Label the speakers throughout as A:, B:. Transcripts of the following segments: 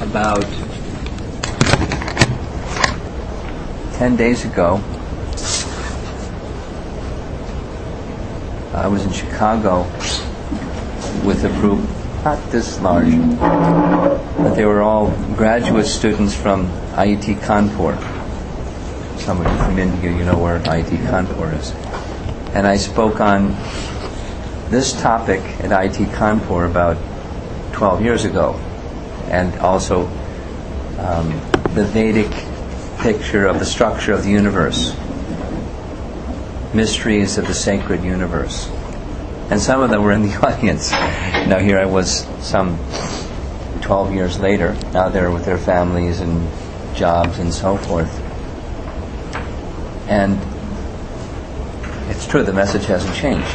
A: About 10 days ago, I was in Chicago with a group, not this large, but they were all graduate students from IIT Kanpur. Some of you from India, you know where IIT Kanpur is. And I spoke on this topic at IIT Kanpur about 12 years ago, and also the Vedic picture of the structure of the universe, mysteries of the sacred universe. And some of them were in the audience. Now here I was some 12 years later. Now they're with their families and jobs and so forth. And it's true, the message hasn't changed.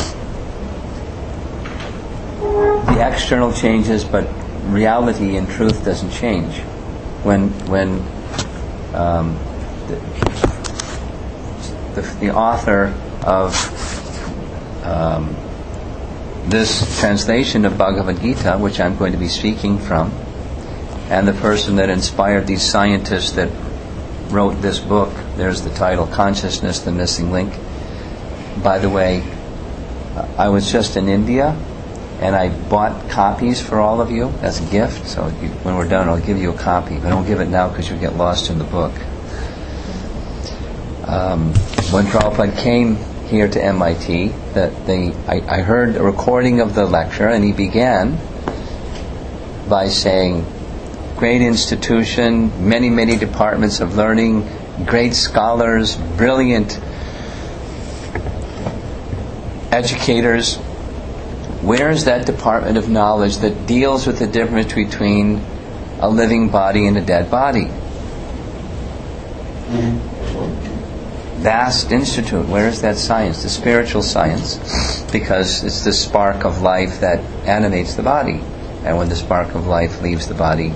A: The external changes, but reality and truth doesn't change. When the author of this translation of Bhagavad Gita, which I'm going to be speaking from, and the person that inspired these scientists that wrote this book, there's the title, Consciousness, the Missing Link. By the way, I was just in India, and I bought copies for all of you as a gift. So when we're done, I'll give you a copy. But I don't give it now because you'll get lost in the book. When Prabhupada came here to MIT, I heard a recording of the lecture, and he began by saying, great institution, many, many departments of learning, great scholars, brilliant educators. Where is that department of knowledge that deals with the difference between a living body and a dead body? Vast institute. Where is that science? The spiritual science. Because it's the spark of life that animates the body. And when the spark of life leaves the body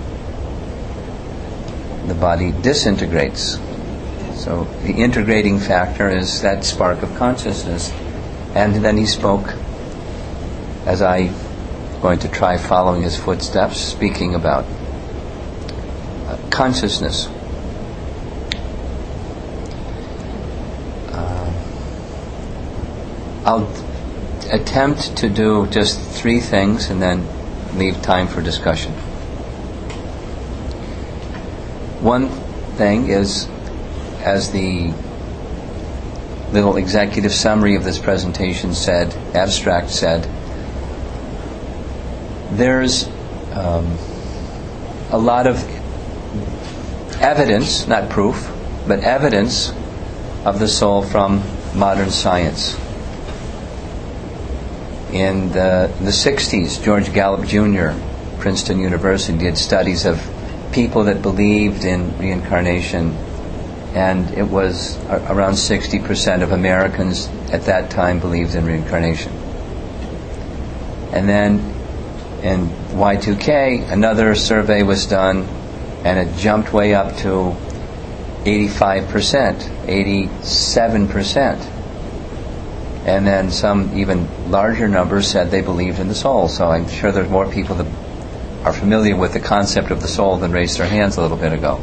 A: disintegrates. So the integrating factor is that spark of consciousness. And then he spoke, as I'm going to try following his footsteps, speaking about consciousness. I'll attempt to do just 3 things and then leave time for discussion. One thing is, as the little executive summary of this presentation said, abstract said, there's a lot of evidence, not proof, but evidence of the soul from modern science. In the 60s, George Gallup Jr., Princeton University, did studies of people that believed in reincarnation, and it was around 60% of Americans at that time believed in reincarnation. And then in Y2K, another survey was done, and it jumped way up to 85%, 87%. And then some even larger numbers said they believed in the soul. So I'm sure there's more people that are familiar with the concept of the soul than raised their hands a little bit ago.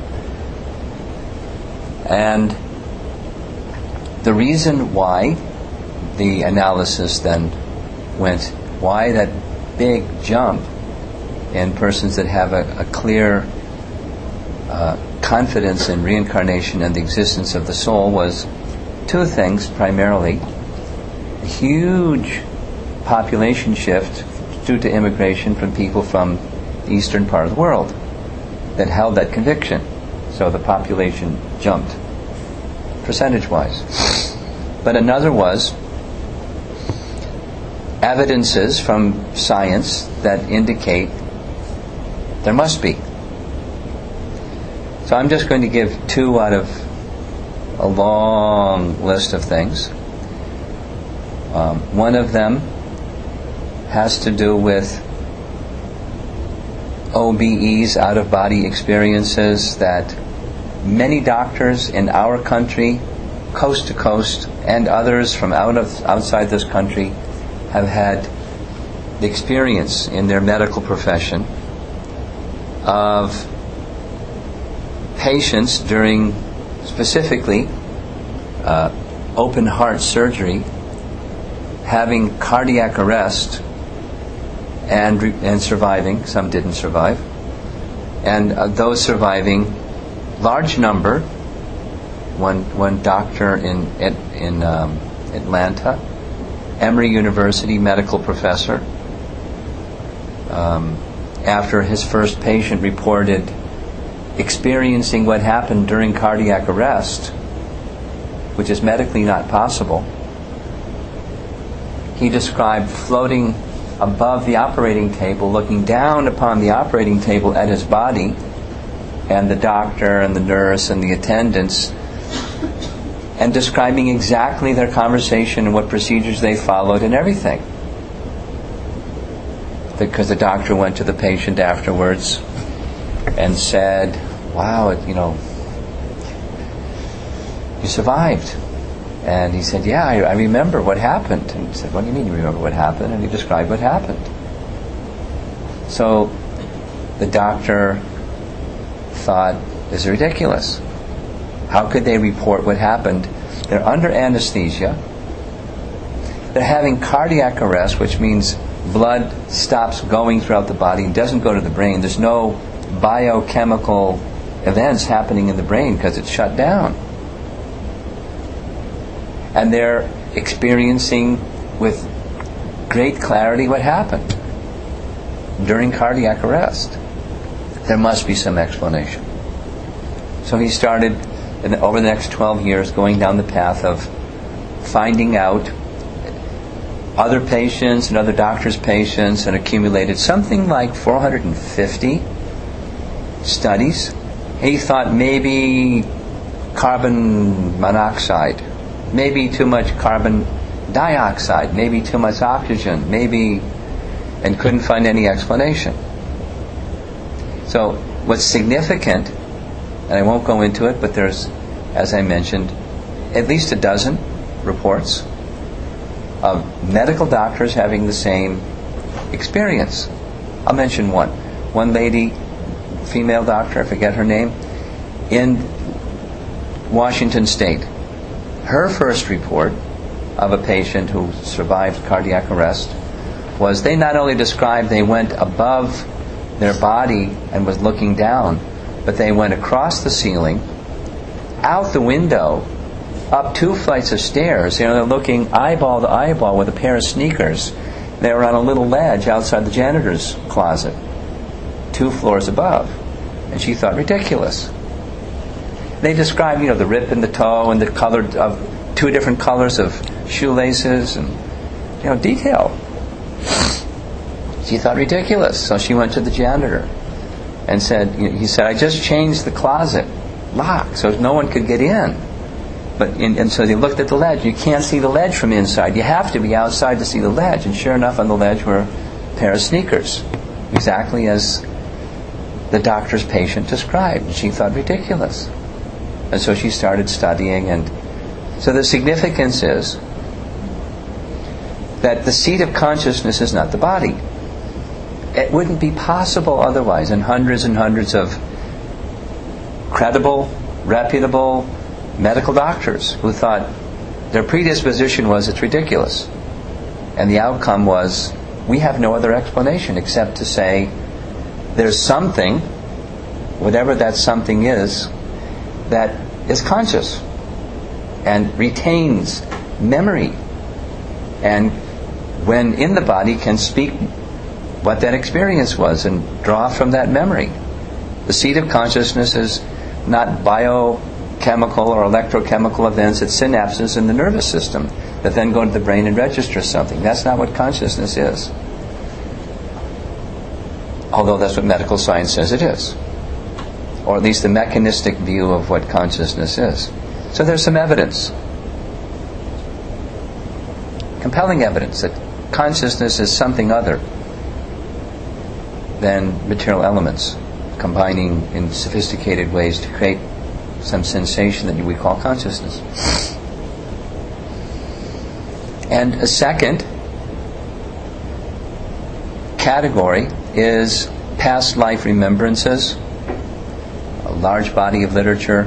A: And the reason why the analysis then went, why that big jump in persons that have a clear confidence in reincarnation and the existence of the soul, was 2 things primarily. A huge population shift due to immigration from people from the eastern part of the world that held that conviction. So the population jumped, percentage-wise. But another was evidences from science that indicate there must be. So I'm just going to give 2 out of a long list of things. One of them has to do with OBEs, out-of-body experiences, that many doctors in our country, coast to coast, and others from outside this country have had the experience in their medical profession of patients during specifically open heart surgery having cardiac arrest and surviving. Some didn't survive. And those surviving, large number. One doctor in Atlanta, Emory University medical professor, after his first patient reported experiencing what happened during cardiac arrest, which is medically not possible, he described floating above the operating table, looking down upon the operating table at his body, and the doctor and the nurse and the attendants, and describing exactly their conversation and what procedures they followed and everything. Because the doctor went to the patient afterwards and said, "Wow, you survived." And he said, "Yeah, I remember what happened." And he said, "What do you mean you remember what happened?" And he described what happened. So the doctor thought, "This is ridiculous. How could they report what happened? They're under anesthesia. They're having cardiac arrest, which means blood stops going throughout the body and doesn't go to the brain. There's no biochemical events happening in the brain because it's shut down. And they're experiencing with great clarity what happened during cardiac arrest. There must be some explanation." So he started, over the next 12 years, going down the path of finding out other patients and other doctors' patients, and accumulated something like 450 studies. He thought maybe carbon monoxide, maybe too much carbon dioxide, maybe too much oxygen, and couldn't find any explanation. So what's significant, and I won't go into it, but there's, as I mentioned, at least a dozen reports of medical doctors having the same experience. I'll mention one. One lady, female doctor, I forget her name, in Washington State. Her first report of a patient who survived cardiac arrest was they not only described they went above their body and was looking down, but they went across the ceiling, out the window, up 2 flights of stairs. They're looking eyeball to eyeball with a pair of sneakers. They were on a little ledge outside the janitor's closet, 2 floors above. And she thought, ridiculous. They described, the rip in the toe and the color of 2 different colors of shoelaces and, detail. She thought ridiculous. So she went to the janitor and he said, "I just changed the closet lock so no one could get in." And so they looked at the ledge. You can't see the ledge from inside. You have to be outside to see the ledge. And sure enough, on the ledge were a pair of sneakers, exactly as the doctor's patient described. And she thought ridiculous. And so she started studying. And so the significance is that the seat of consciousness is not the body. It wouldn't be possible otherwise. And hundreds of credible, reputable medical doctors who thought their predisposition was it's ridiculous. And the outcome was, we have no other explanation except to say there's something, whatever that something is, that is conscious and retains memory, and when in the body can speak what that experience was and draw from that memory. The seat of consciousness is not biochemical or electrochemical events, it's synapses in the nervous system that then go to the brain and register something. That's not what consciousness is. Although that's what medical science says it is. Or at least the mechanistic view of what consciousness is. So there's some evidence. Compelling evidence that consciousness is something other than material elements, combining in sophisticated ways to create some sensation that we call consciousness. And a second category is past life remembrances, a large body of literature,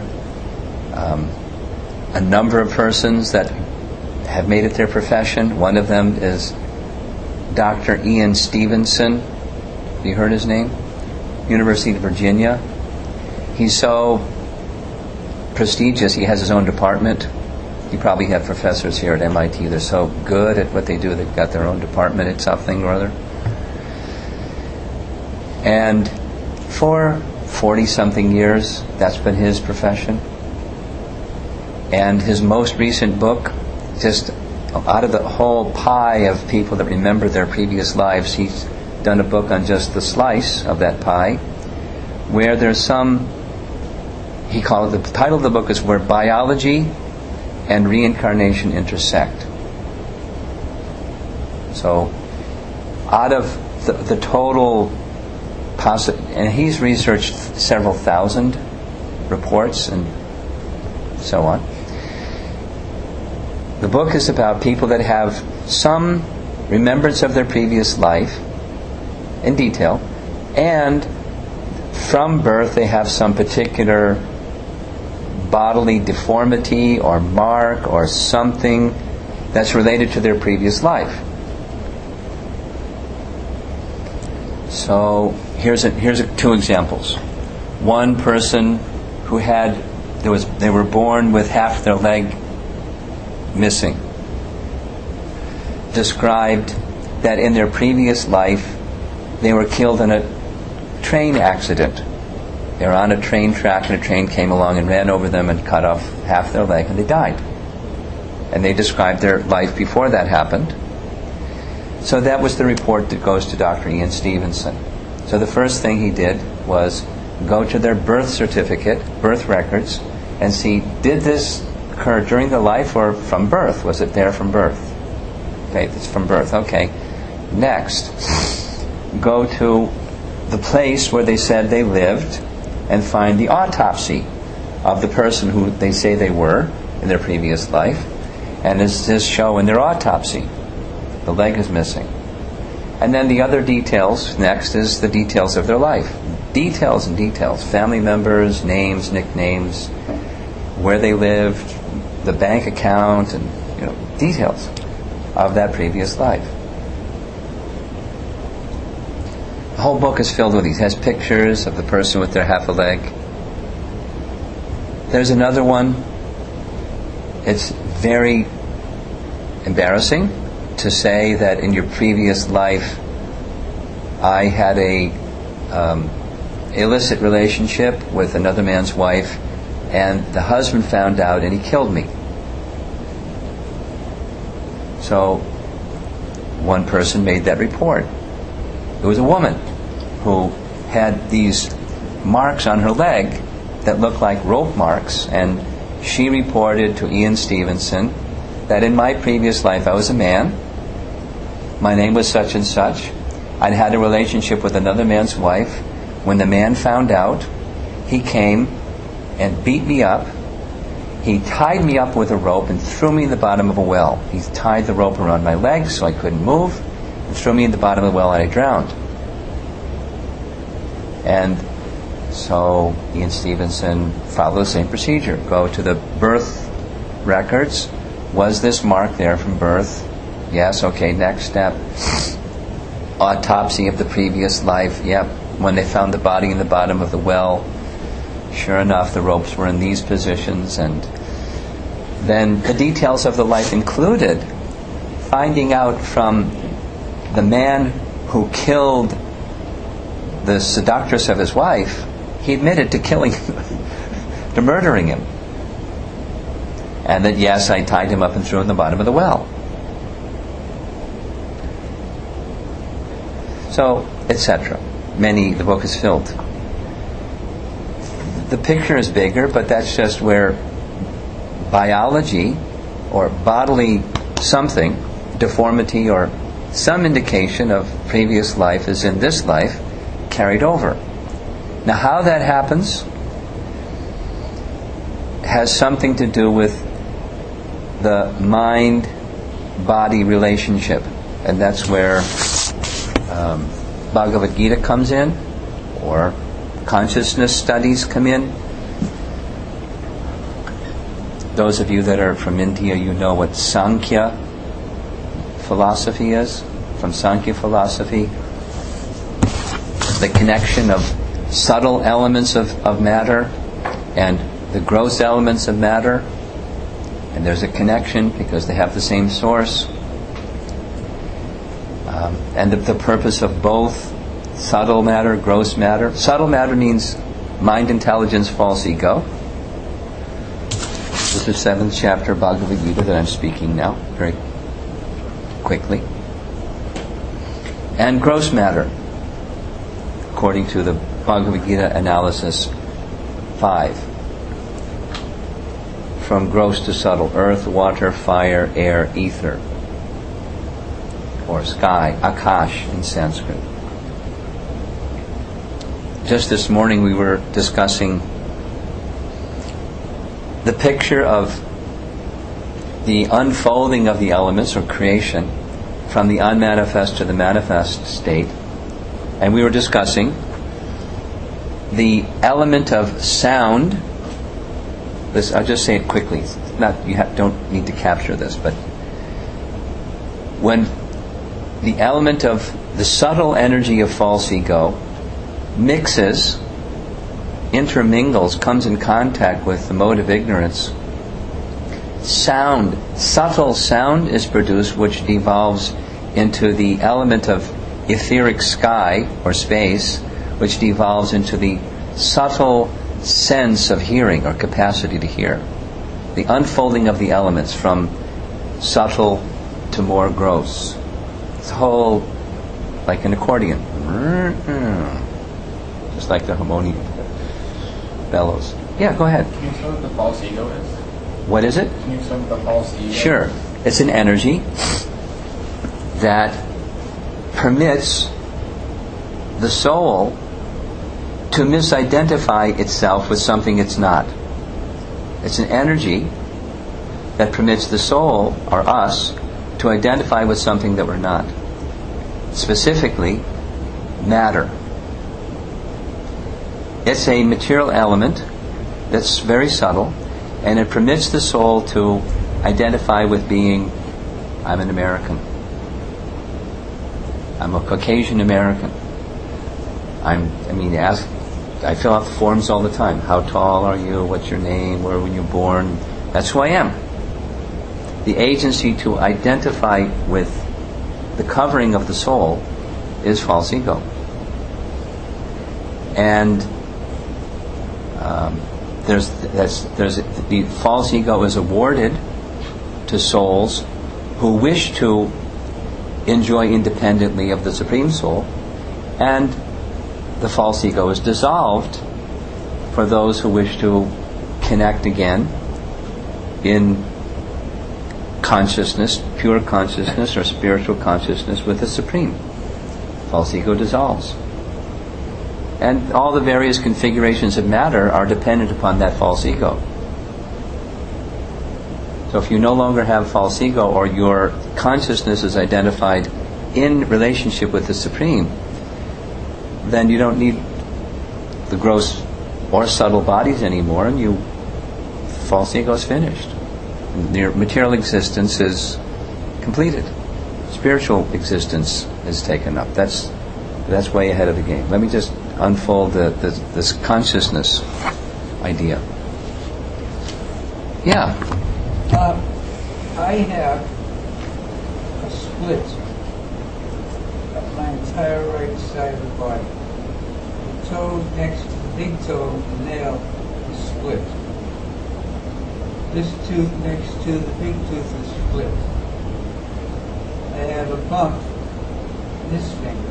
A: a number of persons that have made it their profession. One of them is Dr. Ian Stevenson. Have you heard his name? University of Virginia. He's so prestigious, he has his own department. You probably have professors here at MIT. They're so good at what they do, they've got their own department at something or other. And for 40-something years, that's been his profession. And his most recent book, just out of the whole pie of people that remember their previous lives, he's done a book on just the slice of that pie, where there's some, he called it, the title of the book is Where Biology and Reincarnation Intersect. So, out of the total and he's researched several thousand reports and so on. The book is about people that have some remembrance of their previous life in detail, and from birth they have some particular bodily deformity or mark or something that's related to their previous life. So here's two examples. One person who they were born with half their leg missing, described that in their previous life they were killed in a train accident. They were on a train track and a train came along and ran over them and cut off half their leg and they died. And they described their life before that happened. So that was the report that goes to Dr. Ian Stevenson. So the first thing he did was go to their birth certificate, birth records, and see, did this occur during the life or from birth? Was it there from birth? Okay, it's from birth. Okay. Next, go to the place where they said they lived and find the autopsy of the person who they say they were in their previous life. And does this show in their autopsy? The leg is missing. And then the other details, next, is the details of their life. Details and details. Family members, names, nicknames, where they lived, the bank account, and details of that previous life. The whole book is filled with these. It has pictures of the person with their half a leg. There's another one. It's very embarrassing to say that in your previous life I had a illicit relationship with another man's wife, and the husband found out and he killed me. So one person made that report. It was a woman who had these marks on her leg that looked like rope marks, and she reported to Ian Stevenson that in my previous life I was a man. My name was such and such. I'd had a relationship with another man's wife. When the man found out, he came and beat me up. He tied me up with a rope and threw me in the bottom of a well. He tied the rope around my legs so I couldn't move, and threw me in the bottom of the well, and I drowned. And so Ian Stevenson followed the same procedure. Go to the birth records. Was this mark there from birth? Yes, okay, next step. Autopsy of the previous life. Yep. When they found the body in the bottom of the well, sure enough, the ropes were in these positions. And then the details of the life included finding out from the man who killed the seductress of his wife. He admitted to killing to murdering him. And that, yes, I tied him up and threw him in the bottom of the well. So, etc. The book is filled. The picture is bigger, but that's just where biology or bodily something, deformity or some indication of previous life is in this life carried over. Now, how that happens has something to do with the mind-body relationship, and that's where Bhagavad Gita comes in. or consciousness studies come in. Those of you that are from India, you know what Sankhya philosophy is. From Sankhya philosophy, the connection of subtle elements of matter and the gross elements of matter. And there's a connection because they have the same source. And the purpose of both subtle matter, gross matter. Subtle matter means mind, intelligence, false ego. This is the 7th chapter of Bhagavad Gita that I'm speaking now, very quickly. And gross matter, according to the Bhagavad Gita analysis 5. From gross to subtle: earth, water, fire, air, ether, or sky, akash in Sanskrit. Just this morning we were discussing the picture of the unfolding of the elements, or creation, from the unmanifest to the manifest state. And we were discussing the element of sound. I'll just say it quickly. Don't need to capture this, but when the element of the subtle energy of false ego mixes, intermingles, comes in contact with the mode of ignorance, subtle sound is produced, which devolves into the element of etheric sky or space, which devolves into the subtle sense of hearing or capacity to hear. The unfolding of the elements from subtle to more gross. It's whole, like an accordion. Just like the harmonium bellows. Yeah, go ahead.
B: Can you explain what the false ego is?
A: What is it?
B: Can you explain what the false ego is?
A: Sure. It's an energy that permits the soul to misidentify itself with something it's not. It's an energy that permits the soul, or us, to identify with something that we're not. Specifically, matter. It's a material element that's very subtle, and it permits the soul to identify with being, I'm an American. I'm a Caucasian American. I fill out forms all the time. How tall are you? What's your name? Where were you born? That's who I am. The agency to identify with the covering of the soul is false ego. And the false ego is awarded to souls who wish to enjoy independently of the Supreme Soul, and the false ego is dissolved for those who wish to connect again in consciousness, pure consciousness or spiritual consciousness with the Supreme. False ego dissolves. And all the various configurations of matter are dependent upon that false ego. So if you no longer have false ego, or your consciousness is identified in relationship with the Supreme, then you don't need the gross or subtle bodies anymore, and false ego is finished. Your material existence is completed. Spiritual existence is taken up. That's way ahead of the game. Let me just unfold this consciousness idea. Yeah.
C: I have a split of my entire right side of the body. The toe next to the big toe, the nail, is split. This tooth next to the big tooth is split. I have a bump in this finger.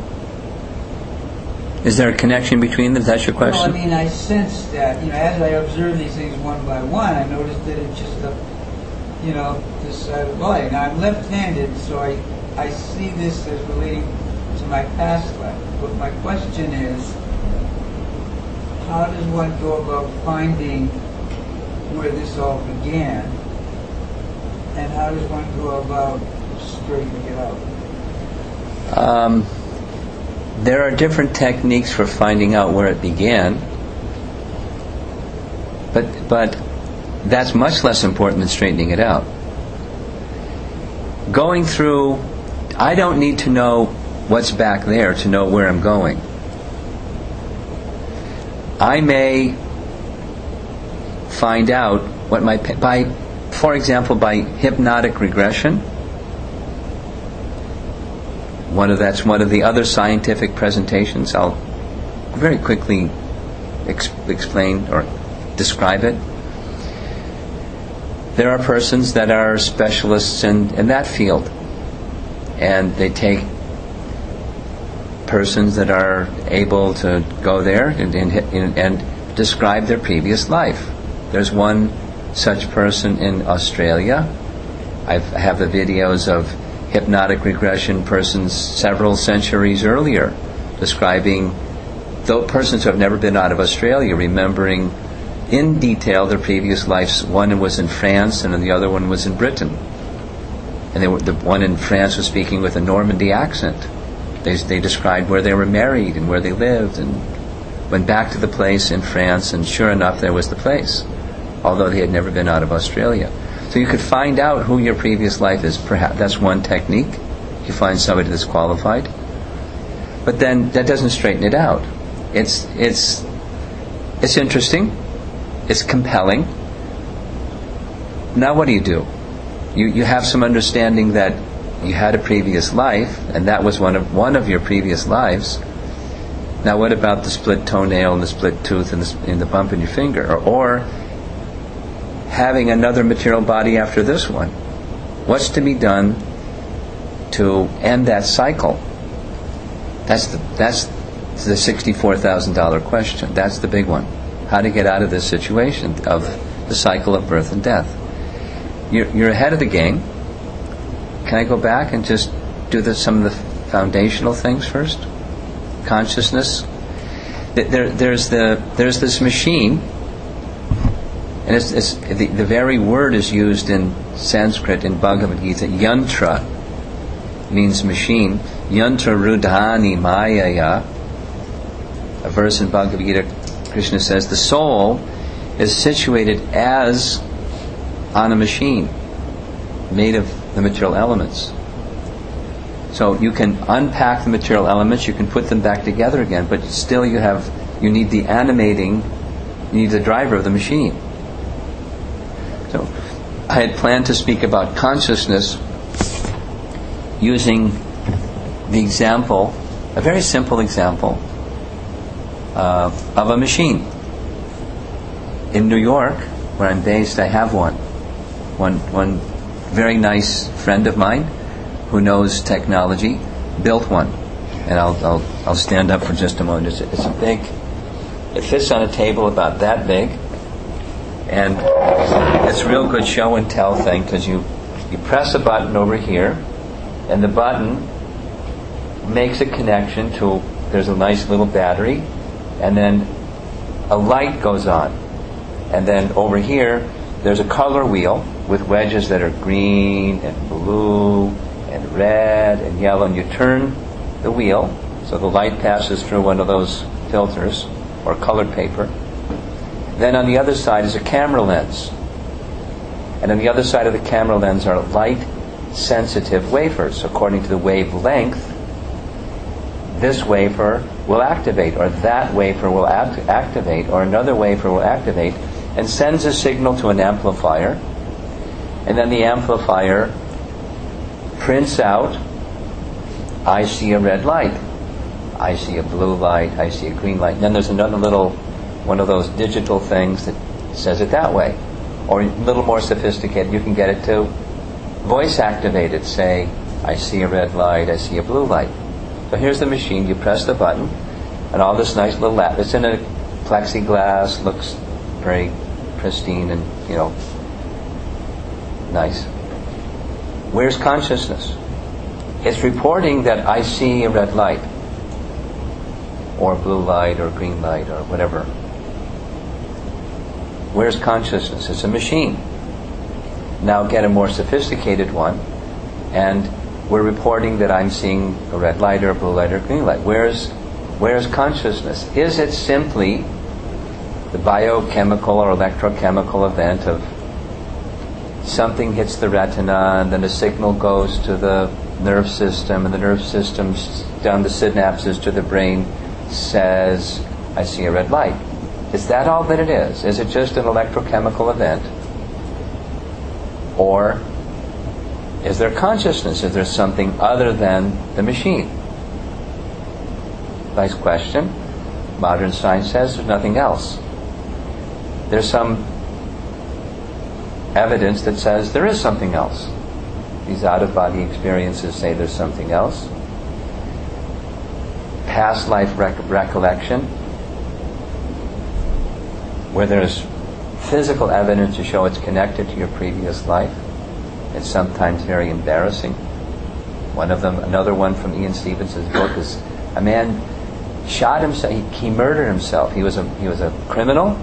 A: Is there a connection between them? That's your question?
C: Well, I sense that, as I observe these things one by one, I notice that it's just this side of the body. Now, I'm left-handed, so I see this as relating to my past life. But my question is, how does one go about finding where this all began? And how does one go about straightening it out?
A: there are different techniques for finding out where it began, but that's much less important than straightening it out. Going through, I don't need to know what's back there to know where I'm going. I may find out what for example, by hypnotic regression. That's one of the other scientific presentations. I'll very quickly explain or describe it. There are persons that are specialists in that field, and they take persons that are able to go there and describe their previous life. There's one such person in Australia. I have the videos of hypnotic regression persons several centuries earlier describing those persons who have never been out of Australia, remembering in detail their previous lives. One was in France and the other one was in Britain. And the one in France was speaking with a Normandy accent. They described where they were married and where they lived, and went back to the place in France, and sure enough there was the place, although they had never been out of Australia. So you could find out who your previous life is. Perhaps that's one technique. You find somebody that's qualified. But then that doesn't straighten it out. It's interesting. It's compelling. Now what do? You have some understanding that you had a previous life, and that was one of your previous lives. Now what about the split toenail and the split tooth and the bump in your finger? Or having another material body after this one? What's to be done to end that cycle? That's the $64,000 question. That's the big one. How to get out of this situation of the cycle of birth and death. You're ahead of the game. Can I go back and just do some of the foundational things first? Consciousness. There's this machine, and it's the very word is used in Sanskrit in Bhagavad Gita. Yantra means machine. Yantra rudhani mayaya. A verse in Bhagavad Gita, Krishna says the soul is situated as on a machine made of the material elements. So you can unpack the material elements, you can put them back together again, but still you need the animating, you need the driver of the machine. So I had planned to speak about consciousness using the example, a very simple example of a machine. In New York, where I'm based, I have one very nice friend of mine who knows technology built one, and I'll stand up for just a moment. It's a big. It fits on a table about that big, and it's a real good show and tell thing because you press a button over here, and the button makes a connection to. There's a nice little battery, and then a light goes on, and then over here there's a color wheel with wedges that are green and blue and red and yellow, and you turn the wheel so the light passes through one of those filters or colored paper. Then on the other side is a camera lens, and on the other side of the camera lens are light sensitive wafers. According to the wavelength, this wafer will activate, or that wafer will activate, or another wafer will activate, and sends a signal to an amplifier, and then the amplifier prints out, I see a red light, I see a blue light, I see a green light. And then there's another little one of those digital things that says it that way. Or a little more sophisticated, you can get it to voice activated, say, I see a red light, I see a blue light. So here's the machine, you press the button, and all this nice little lab. It's in a plexiglass, looks very pristine and, nice. Where's consciousness? It's reporting that I see a red light, or blue light, or green light, or whatever. Where's consciousness? It's a machine. Now get a more sophisticated one, and we're reporting that I'm seeing a red light or a blue light or a green light. Where's consciousness? Is it simply the biochemical or electrochemical event of something hits the retina and then a signal goes to the nerve system, and the nerve system down the synapses to the brain says, I see a red light? Is that all that it is? Is it just an electrochemical event? Or is there consciousness? Is there something other than the machine? Nice question. Modern science says there's nothing else. There's some evidence that says there is something else. These out-of-body experiences say there's something else. Past life recollection, where there's physical evidence to show it's connected to your previous life. It's sometimes very embarrassing. One of them, another one from Ian Stevenson's book, is a man shot himself. He murdered himself. He was a criminal.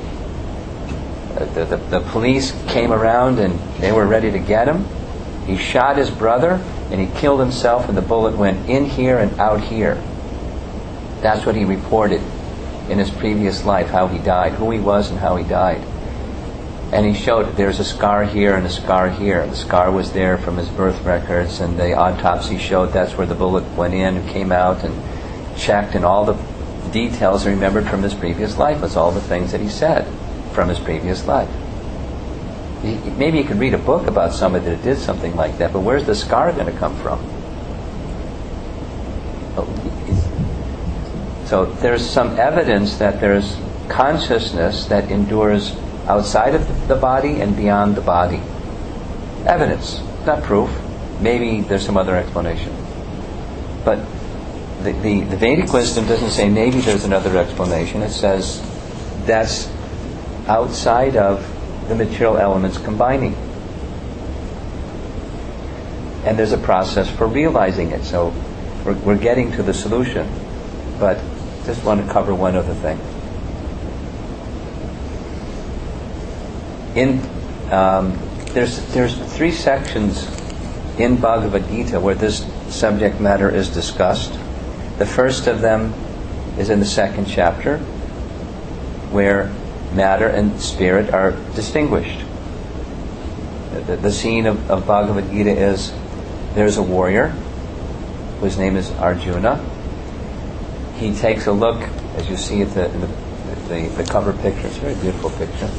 A: The police came around and they were ready to get him. He shot his brother and he killed himself, and the bullet went in here and out here. That's what he reported in his previous life, how he died, who he was and how he died. And he showed there's a scar here and a scar here. The scar was there from his birth records, and the autopsy showed that's where the bullet went in and came out, and checked, and all the details remembered from his previous life was all the things that he said from his previous life. Maybe you could read a book about somebody that did something like that, but where's the scar going to come from? So there's some evidence that there's consciousness that endures outside of the body and beyond the body. Evidence, not proof. Maybe there's some other explanation. But the Vedic wisdom doesn't say maybe there's another explanation. It says that's outside of the material elements combining. And there's a process for realizing it. So we're getting to the solution. But just want to cover one other thing. There's 3 sections in Bhagavad Gita where this subject matter is discussed. The first of them is in the 2nd chapter, where matter and spirit are distinguished. The scene of Bhagavad Gita is there's a warrior whose name is Arjuna. He takes a look, as you see at the cover picture. It's a very beautiful picture.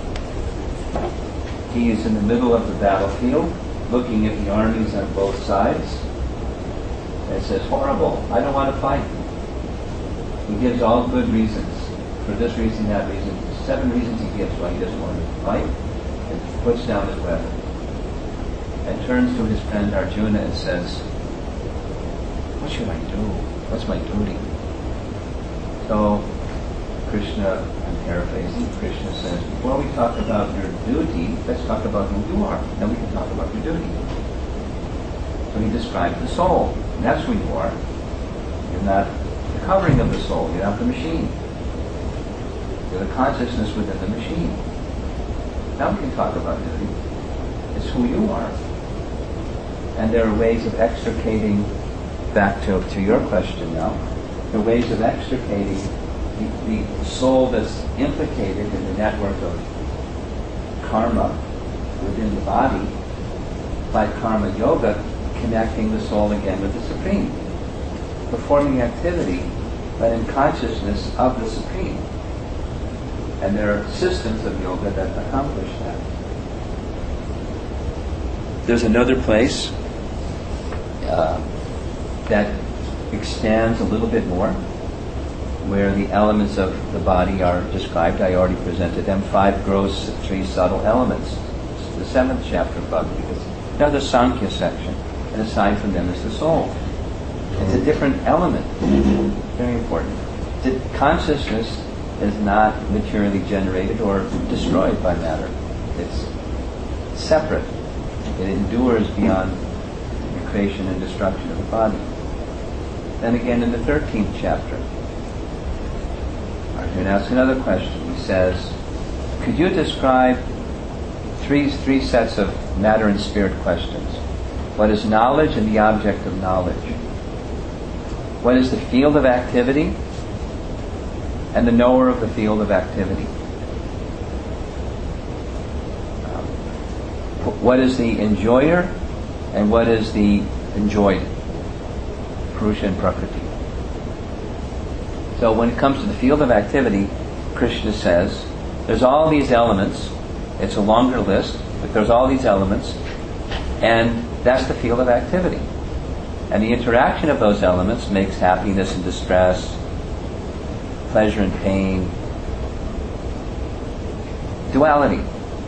A: He is in the middle of the battlefield, looking at the armies on both sides. And says, horrible, I don't want to fight. He gives all good reasons. For this reason, that reason. 7 reasons he gives why he doesn't want to fight. And puts down his weapon. And turns to his friend Arjuna and says, what should I do? What's my duty? So, Krishna, I'm paraphrasing, Krishna says, before we talk about your duty, let's talk about who you are. Then we can talk about your duty. So he describes the soul. And that's who you are. You're not the covering of the soul. You're not the machine. You're the consciousness within the machine. Now we can talk about duty. It's who you are. And there are ways of extricating, back to your question now, there are ways of extricating the soul that's implicated in the network of karma within the body by karma yoga, connecting the soul again with the Supreme, performing activity but in consciousness of the Supreme. And there are systems of yoga that accomplish that. There's another place that expands a little bit more, where the elements of the body are described. I already presented them. 5 gross, 3 subtle elements. It's the 7th chapter of Bhagavad Gita. Now the Sankhya section. And aside from them is the soul. It's a different element. Very important. The consciousness is not materially generated or destroyed by matter. It's separate. It endures beyond the creation and destruction of the body. Then again in the 13th chapter, Arjuna asks another question. He says, could you describe three sets of matter and spirit questions? What is knowledge and the object of knowledge? What is the field of activity and the knower of the field of activity? What is the enjoyer and what is the enjoyed? Purusha and Prakriti. So when it comes to the field of activity, Krishna says, there's all these elements. It's a longer list, but there's all these elements, and that's the field of activity. And the interaction of those elements makes happiness and distress, pleasure and pain, duality.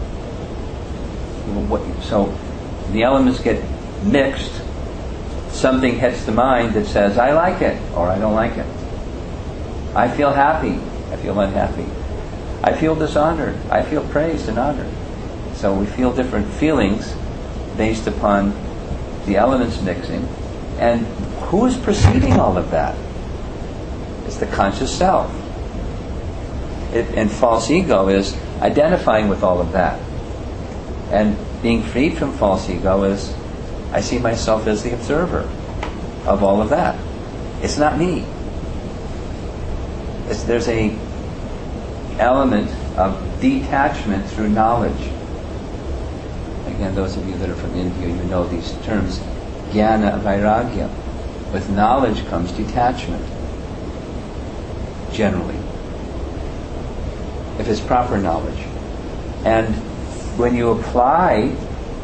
A: So the elements get mixed. Something hits the mind that says, I like it, or I don't like it. I feel happy, I feel unhappy. I feel dishonored, I feel praised and honored. So we feel different feelings based upon the elements mixing. And who is preceding all of that? It's the conscious self. And false ego is identifying with all of that. And being freed from false ego is, I see myself as the observer of all of that. It's not me. There's a element of detachment through knowledge. Again, those of you that are from India, you know these terms. Jnana, vairagya. With knowledge comes detachment. Generally. If it's proper knowledge. And when you apply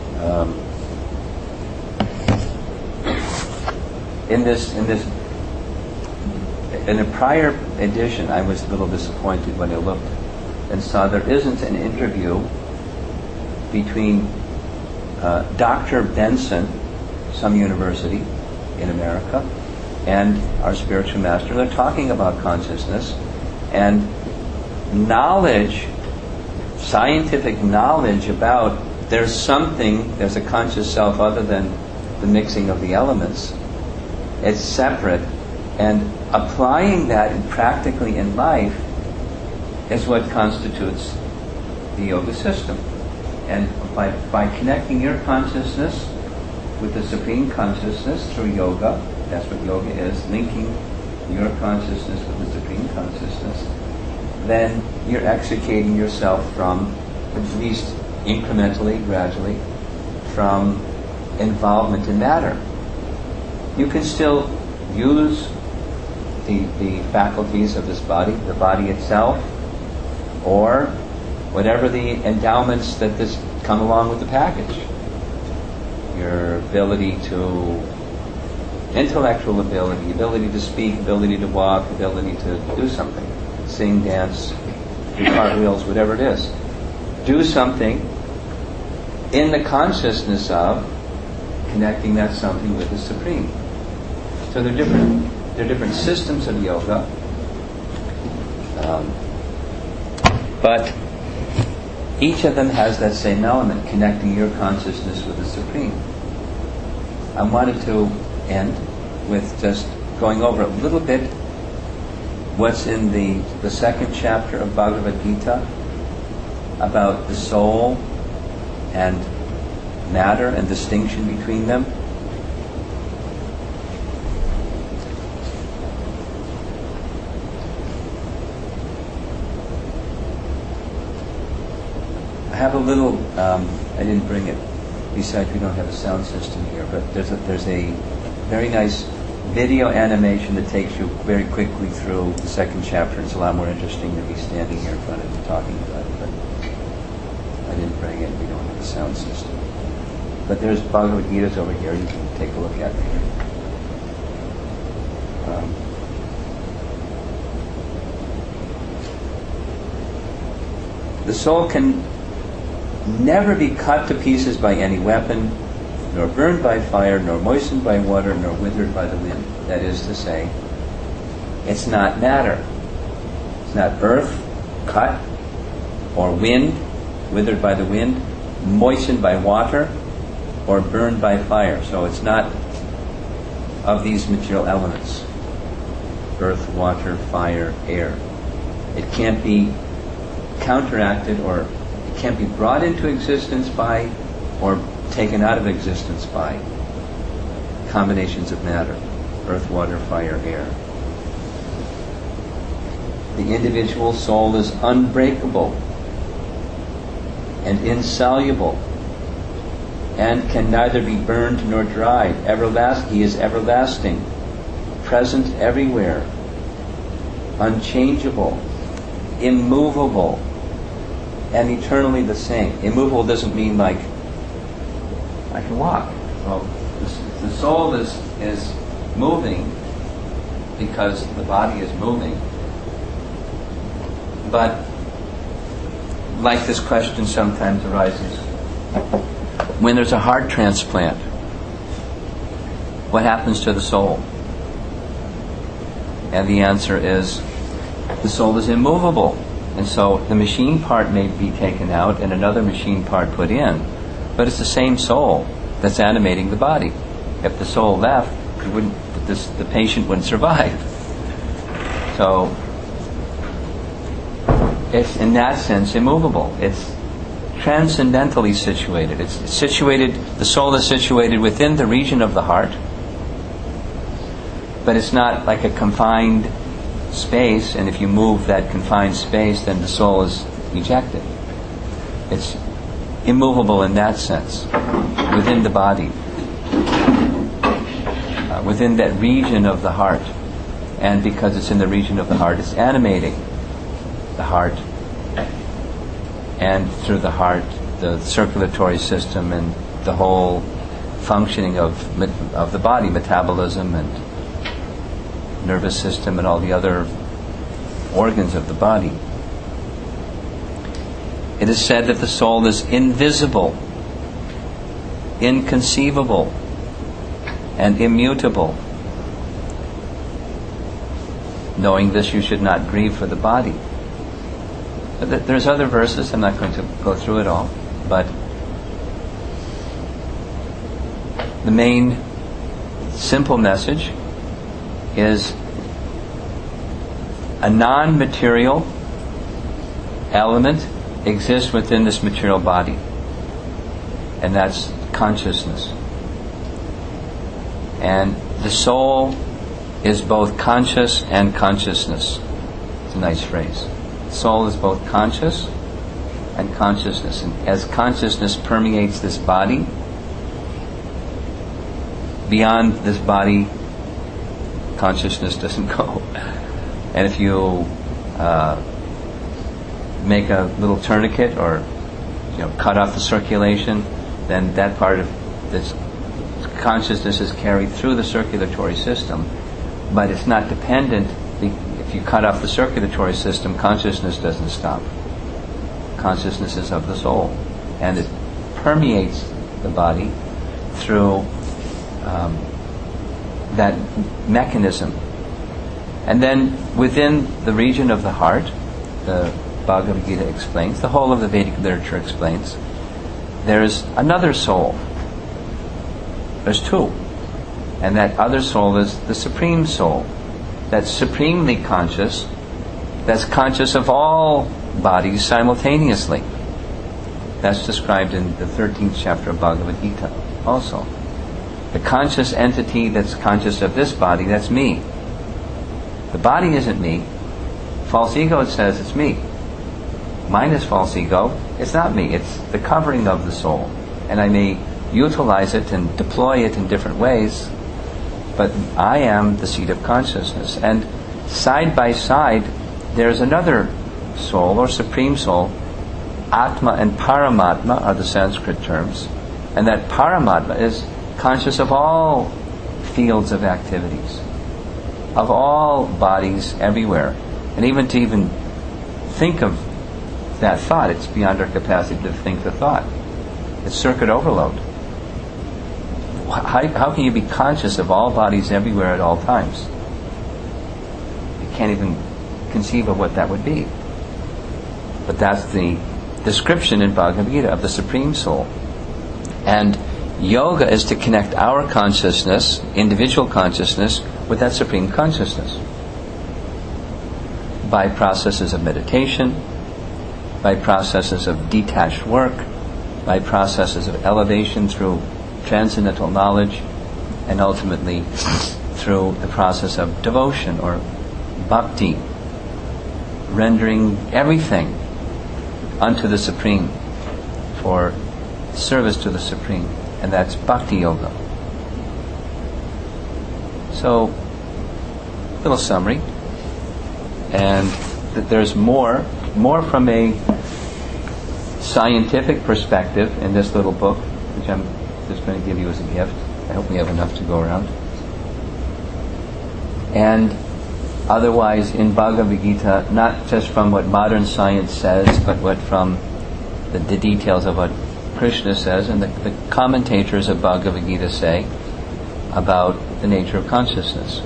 A: in a prior edition, I was a little disappointed when I looked and saw there isn't an interview between Dr. Benson, some university in America, and our spiritual master. They're talking about consciousness and knowledge, scientific knowledge about there's a conscious self other than the mixing of the elements. It's separate, and applying that practically in life is what constitutes the yoga system. And by connecting your consciousness with the Supreme Consciousness through yoga, that's what yoga is, linking your consciousness with the Supreme Consciousness, then you're extricating yourself from, at least incrementally, gradually, from involvement in matter. You can still use the faculties of this body, the body itself, or whatever the endowments that come along with the package. Your ability to, intellectual ability to speak, ability to walk, ability to do something, sing, dance, do cartwheels, whatever it is. Do something in the consciousness of connecting that something with the Supreme. So they're different systems of yoga, but each of them has that same element, connecting your consciousness with the Supreme. I wanted to end with just going over a little bit what's in the second chapter of Bhagavad Gita about the soul and matter and distinction between them. I have a little, I didn't bring it, besides we don't have a sound system here, but there's a very nice video animation that takes you very quickly through the second chapter. It's a lot more interesting than me standing here in front of you talking about it, but I didn't bring it, we don't have a sound system. But there's Bhagavad Gita's over here, you can take a look at it here. The soul can never be cut to pieces by any weapon, nor burned by fire, nor moistened by water, nor withered by the wind. That is to say, it's not matter. It's not earth, cut, or wind, withered by the wind, moistened by water, or burned by fire. So it's not of these material elements. Earth, water, fire, air. It can't be counteracted, or it can't be brought into existence by or taken out of existence by combinations of matter: earth, water, fire, air. The individual soul is unbreakable and insoluble, and can neither be burned nor dried. He is everlasting, present everywhere, unchangeable, immovable, and eternally the same. Immovable doesn't mean like I can walk. Well, the soul is moving because the body is moving. But like this question sometimes arises, when there's a heart transplant, what happens to the soul? And the answer is, the soul is immovable. And so the machine part may be taken out and another machine part put in. But it's the same soul that's animating the body. If the soul left, the patient wouldn't survive. So it's, in that sense, immovable. It's transcendentally situated. The soul is situated within the region of the heart, but it's not like a confined space, and if you move that confined space, then the soul is ejected. It's immovable in that sense, within the body, within that region of the heart. And because it's in the region of the heart, it's animating the heart, and through the heart, the circulatory system and the whole functioning of the body, metabolism and nervous system and all the other organs of the body. It is said that the soul is invisible, inconceivable, and immutable. Knowing this, you should not grieve for the body. There's other verses, I'm not going to go through it all, but the main simple message is a non-material element exists within this material body, and that's consciousness. And the soul is both conscious and consciousness. It's a nice phrase. Soul is both conscious and consciousness. And as consciousness permeates this body, beyond this body, consciousness doesn't go. And if you make a little tourniquet or cut off the circulation, then that part of this consciousness is carried through the circulatory system, but it's not dependent. If you cut off the circulatory system, consciousness doesn't stop. Consciousness is of the soul, and it permeates the body through that mechanism. And then within the region of the heart, the Bhagavad Gita explains, the whole of the Vedic literature explains, there's another soul. There's two. And that other soul is the Supreme Soul, that's supremely conscious, that's conscious of all bodies simultaneously. That's described in the 13th chapter of Bhagavad Gita also. The conscious entity that's conscious of this body, that's me. The body isn't me. False ego says it's me. Minus false ego, it's not me. It's the covering of the soul. And I may utilize it and deploy it in different ways, but I am the seat of consciousness. And side by side, there's another soul or supreme soul. Atma and Paramatma are the Sanskrit terms. And that Paramatma is conscious of all fields of activities, of all bodies everywhere. And even to think of that thought, it's beyond our capacity to think the thought. It's circuit overload. How can you be conscious of all bodies everywhere at all times? You can't even conceive of what that would be. But that's the description in Bhagavad Gita of the Supreme Soul. And yoga is to connect our consciousness, individual consciousness, with that Supreme Consciousness. By processes of meditation, by processes of detached work, by processes of elevation through transcendental knowledge, and ultimately through the process of devotion or bhakti, rendering everything unto the Supreme for service to the Supreme, and that's Bhakti Yoga. So, little summary, and that there's more from a scientific perspective in this little book, which I'm just going to give you as a gift. I hope we have enough to go around. And otherwise in Bhagavad Gita, not just from what modern science says, but what from the details of what Krishna says and the commentators of Bhagavad Gita say about the nature of consciousness.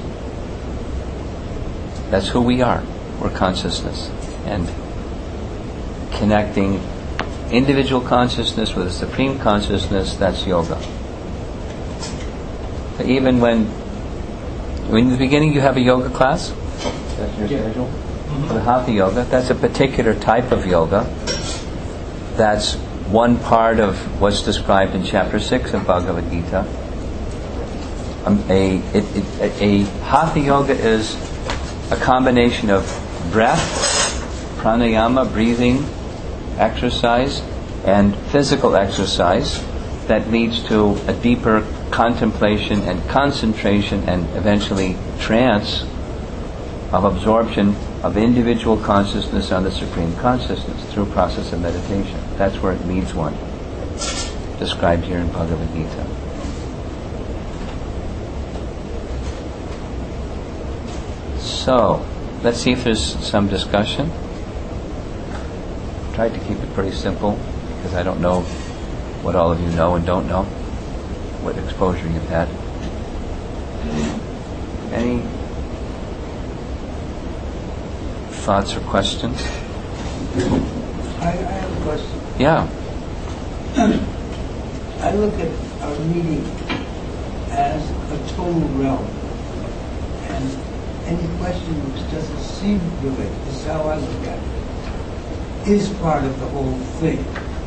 A: That's who we are. We're consciousness. And connecting individual consciousness with a supreme consciousness, that's yoga. So even when in the beginning you have a yoga class, that's your schedule? For the Hatha yoga, that's a particular type of yoga. That's one part of what's described in chapter 6 of Bhagavad Gita. A Hatha yoga is a combination of breath, pranayama, breathing, exercise, and physical exercise that leads to a deeper contemplation and concentration and eventually trance of absorption of individual consciousness on the Supreme Consciousness through process of meditation. That's where it leads one, described here in Bhagavad Gita. So, let's see if there's some discussion. Tried to keep it pretty simple because I don't know what all of you know and don't know, what exposure you've had. Any thoughts or questions?
C: I have a question.
A: Yeah.
C: I look at our meeting as a total realm, and any question which doesn't seem related, this is how I look at it, is part of the whole thing.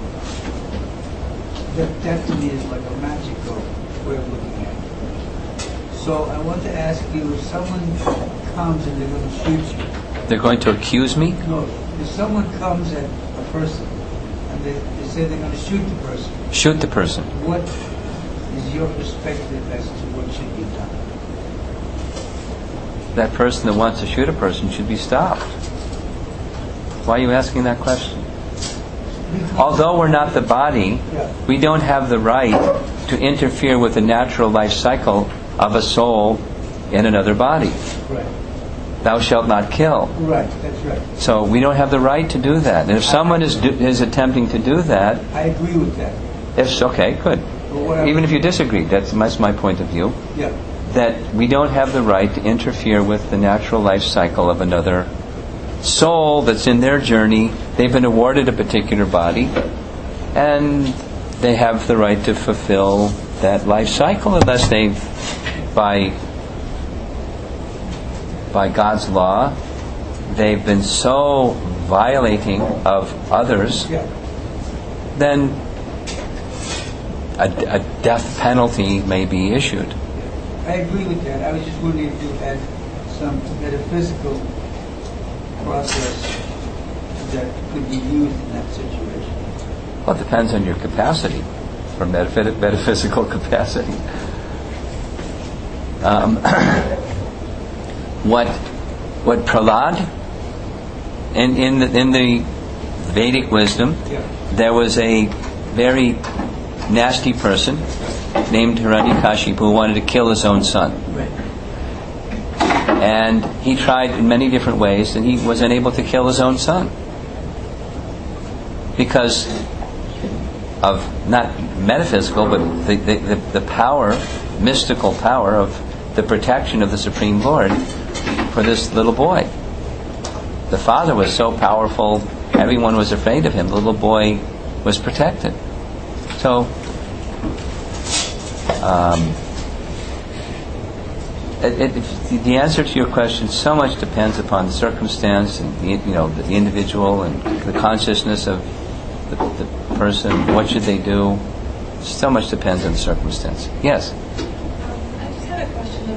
C: That to me is like a magical way of looking at it. So I want to ask you, if someone comes and they're going to shoot you.
A: They're going to accuse me?
C: No, if someone comes at a person and they say they're going to shoot the person.
A: Shoot the person.
C: What is your perspective as to what should be done?
A: That person that wants to shoot a person should be stopped. Why are you asking that question? Although we're not the body, we don't have the right to interfere with the natural life cycle of a soul in another body.
C: Right.
A: Thou shalt not kill.
C: Right, that's right.
A: So we don't have the right to do that. And if someone is attempting to do that,
C: I agree with that.
A: it's okay, good. Even if you disagree, that's my point of view.
C: Yeah.
A: That we don't have the right to interfere with the natural life cycle of another soul that's in their journey. They've been awarded a particular body, and they have the right to fulfill that life cycle unless they, by God's law, they've been so violating of others, then a death penalty may be issued.
C: I agree with that. I was just wondering if you had some metaphysical process that could be used in that situation.
A: Well, it depends on your capacity, or metaphysical capacity. What Prahlad, in the Vedic wisdom, there was a very nasty person named Hiranyakashipu who wanted to kill his own son.
C: Right.
A: And he tried in many different ways, and he was unable to kill his own son because of not metaphysical, but the power, mystical power of the protection of the Supreme Lord for this little boy. The father was so powerful, everyone was afraid of him. The little boy was protected. So, the answer to your question so much depends upon the circumstance and the individual and the consciousness of the person. What should they do? So much depends on the circumstance. Yes.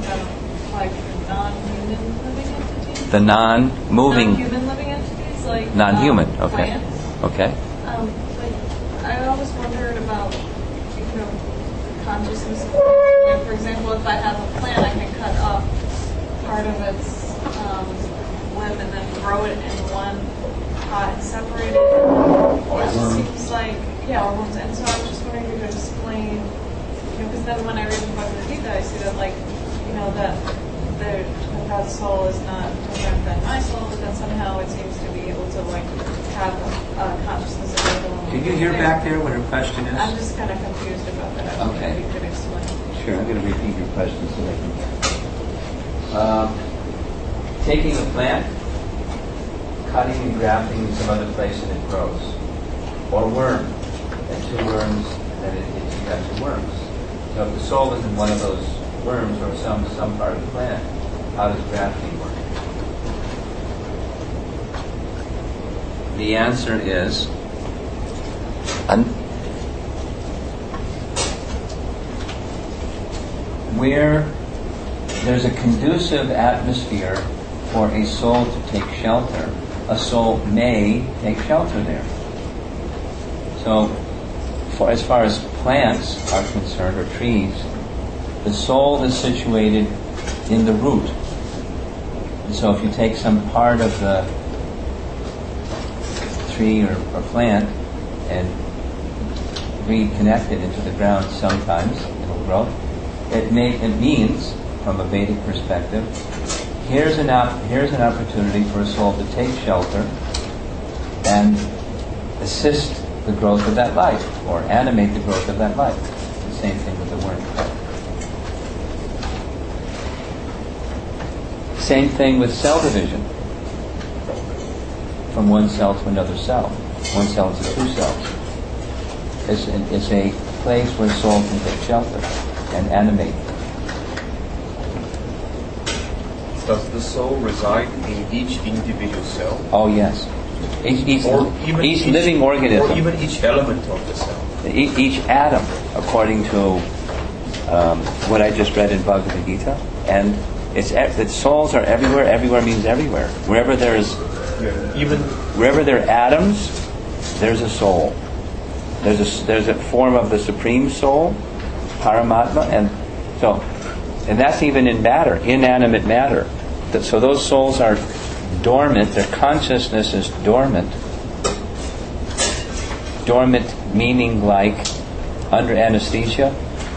D: about like non-human living entities.
A: The non-moving,
D: Non-human living entities, like
A: non-human. Okay.
D: plants.
A: Okay.
D: Like I always wondered about, the consciousness of plants. Like, for example, if I have a plant, I can cut off part of its limb and then grow it in one pot and separate it. It just seems like, or worms. And so I was just wondering if you could explain, because then when I read the Bhagavad Gita, I see that that God's soul is not different than my soul, but then somehow it seems to be able to have a consciousness of it alone.
A: Did you hear back there what her question is?
D: I'm just kind of confused about that. I wonder if you could explain.
A: Sure, I'm going to repeat your question so they can get it. Taking a plant, cutting and grafting in some other place and it grows. Or worm, and two worms, and then you got two worms. So if the soul is in one of those worms or some part of the plant, how does grafting work? The answer is where there's a conducive atmosphere for a soul to take shelter, a soul may take shelter there. So, as far as plants are concerned, or trees, the soul is situated in the root. And so if you take some part of the tree or plant and reconnect it into the ground, sometimes it'll grow. It means, from a Vedic perspective, here's an opportunity for a soul to take shelter and assist the growth of that life, or animate the growth of that life. The same thing with the worm. Same thing with cell division. From one cell to another cell. One cell to two cells. It's a place where a soul can take shelter and animate.
E: Does the soul reside in each individual cell?
A: Oh yes. Each living organism.
E: Or even each element of the cell.
A: Each atom, according to what I just read in Bhagavad Gita. And that souls are everywhere. Everywhere means everywhere. Wherever there are atoms, there's a soul. There's a form of the Supreme Soul, Paramatma, and that's even in matter, inanimate matter. So those souls are dormant. Their consciousness is dormant. Dormant meaning like under anesthesia.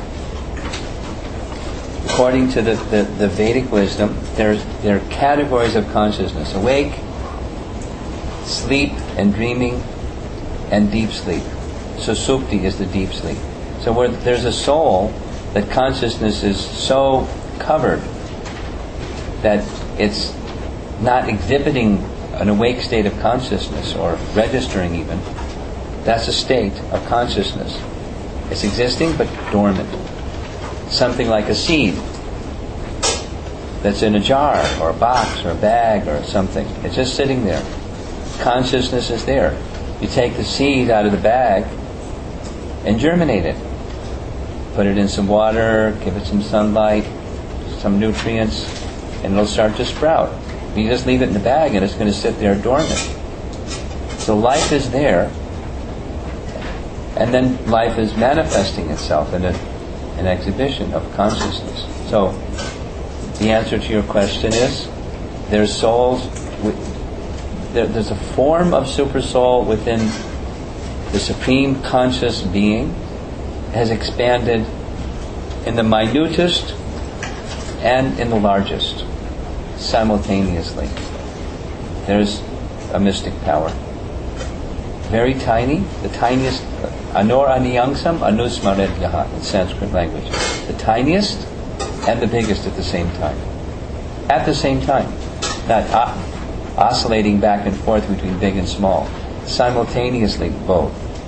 A: According to the Vedic wisdom, there are categories of consciousness: awake, sleep and dreaming, and deep sleep. Susupti is the deep sleep. So where there's a soul, that consciousness is so covered that it's not exhibiting an awake state of consciousness or registering even. That's a state of consciousness. It's existing but dormant. Something like a seed that's in a jar or a box or a bag or something. It's just sitting there. Consciousness is there. You take the seed out of the bag and germinate it. Put it in some water, give it some sunlight, some nutrients, and it'll start to sprout. You just leave it in the bag and it's going to sit there dormant. So life is there, and then life is manifesting itself in an exhibition of consciousness. So the answer to your question is, there's souls, there's a form of super soul within the supreme conscious being, has expanded in the minutest and in the largest simultaneously. There's a mystic power. Very tiny, the tiniest, anor aniyangsam anusmaret yaha in Sanskrit language. The tiniest and the biggest at the same time. At the same time. Not oscillating back and forth between big and small. Simultaneously, both.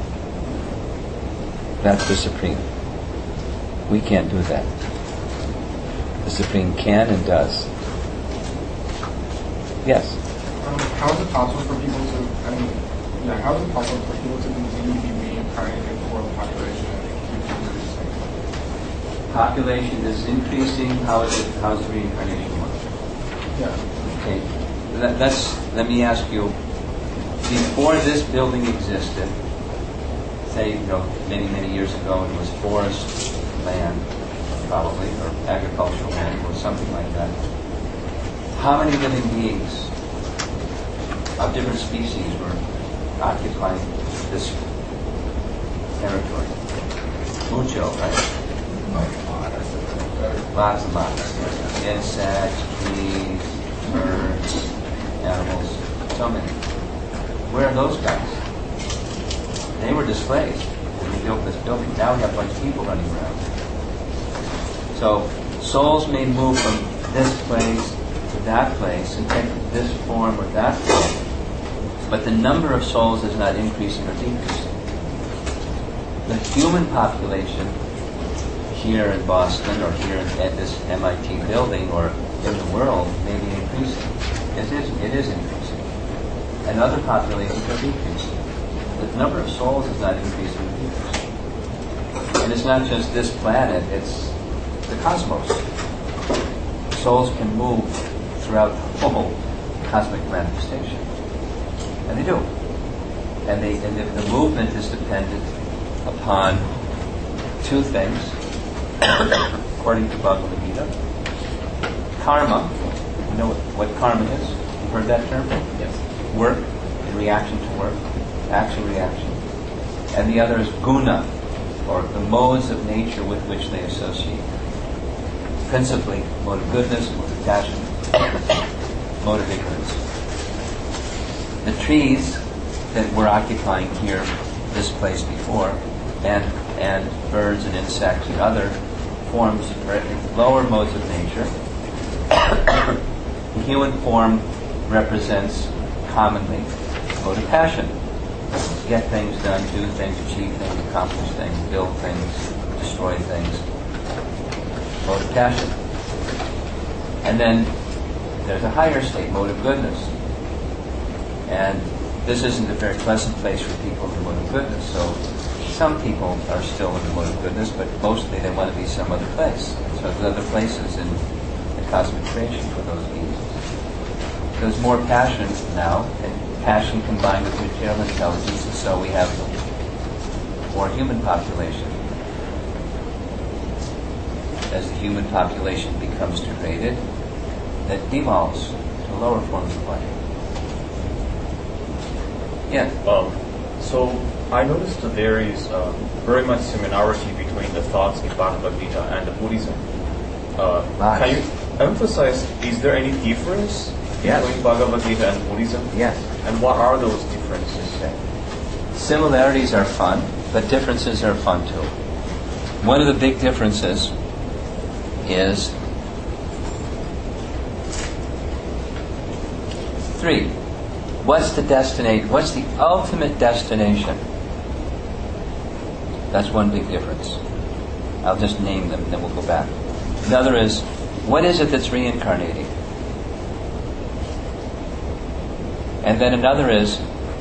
A: That's the Supreme. We can't do that. The Supreme can and does. Yes?
B: How is it possible for people to, how is it possible for people to continue to be reincarnated for the population?
A: population is increasing. How's the reincarnation work?
B: Yeah.
A: Okay. Let me ask you. Before this building existed, say many years ago, it was forest land, probably, or agricultural land, or something like that. How many living beings of different species were occupying this territory? Mucho, right? Lots and lots. Insects, trees, birds, animals, so many. Where are those guys? They were displaced when we built this building. Now we have a bunch of people running around. So souls may move from this place to that place and take this form or that form, but the number of souls is not increasing or decreasing. The human population here in Boston or here at this MIT building or in the world may be increasing. It is increasing. And other populations are decreasing. The number of souls is not increasing or decreasing. And it's not just this planet, it's the cosmos. Souls can move throughout the whole cosmic manifestation. And they do. And the movement is dependent upon two things, according to Bhagavad Gita. Karma, you know what karma is? You've heard that term?
B: Yes.
A: Work in reaction to work, action, reaction. And the other is guna, or the modes of nature with which they associate. Principally, mode of goodness, mode of passion, mode of ignorance. The trees that were occupying here, this place before, and birds and insects and other forms, lower modes of nature. The human form represents commonly mode of passion. Get things done, do things, achieve things, accomplish things, build things, destroy things. Mode of passion. And then there's a higher state, mode of goodness. And this isn't a very pleasant place for people in the mode of goodness. So some people are still in the mode of goodness, but mostly they want to be some other place. So there's other places in the cosmic creation for those beings. There's more passion now, and passion combined with material intelligence, and so we have more human population. As the human population becomes degraded, that devolves to lower forms of life. Yeah.
E: So I noticed that there is very much similarity between the thoughts in Bhagavad Gita and the Buddhism. Can you emphasize, is there any difference between Bhagavad Gita and Buddhism?
A: Yes.
E: And what are those differences?
A: Similarities are fun, but differences are fun too. One of the big differences is 3. What's the ultimate destination? That's one big difference. I'll just name them and then we'll go back. Another is, what is it that's reincarnating? And then another is,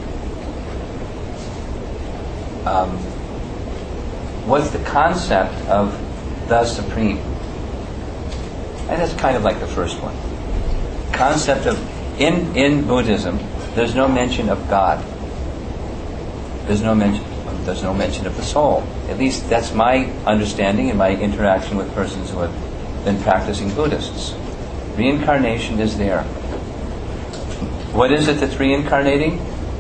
A: what's the concept of the Supreme? And it's kind of like the first one. Concept of, in Buddhism, there's no mention of God. There's no mention of the soul. At least that's my understanding and my interaction with persons who have been practicing Buddhists. Reincarnation is there. What is it that's reincarnating?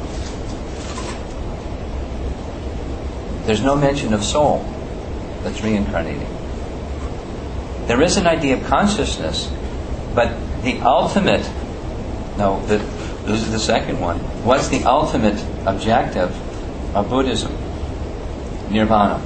A: There's no mention of soul that's reincarnating. There is an idea of consciousness, but the ultimate, this is the second one. What's the ultimate objective of Buddhism? Nirvana.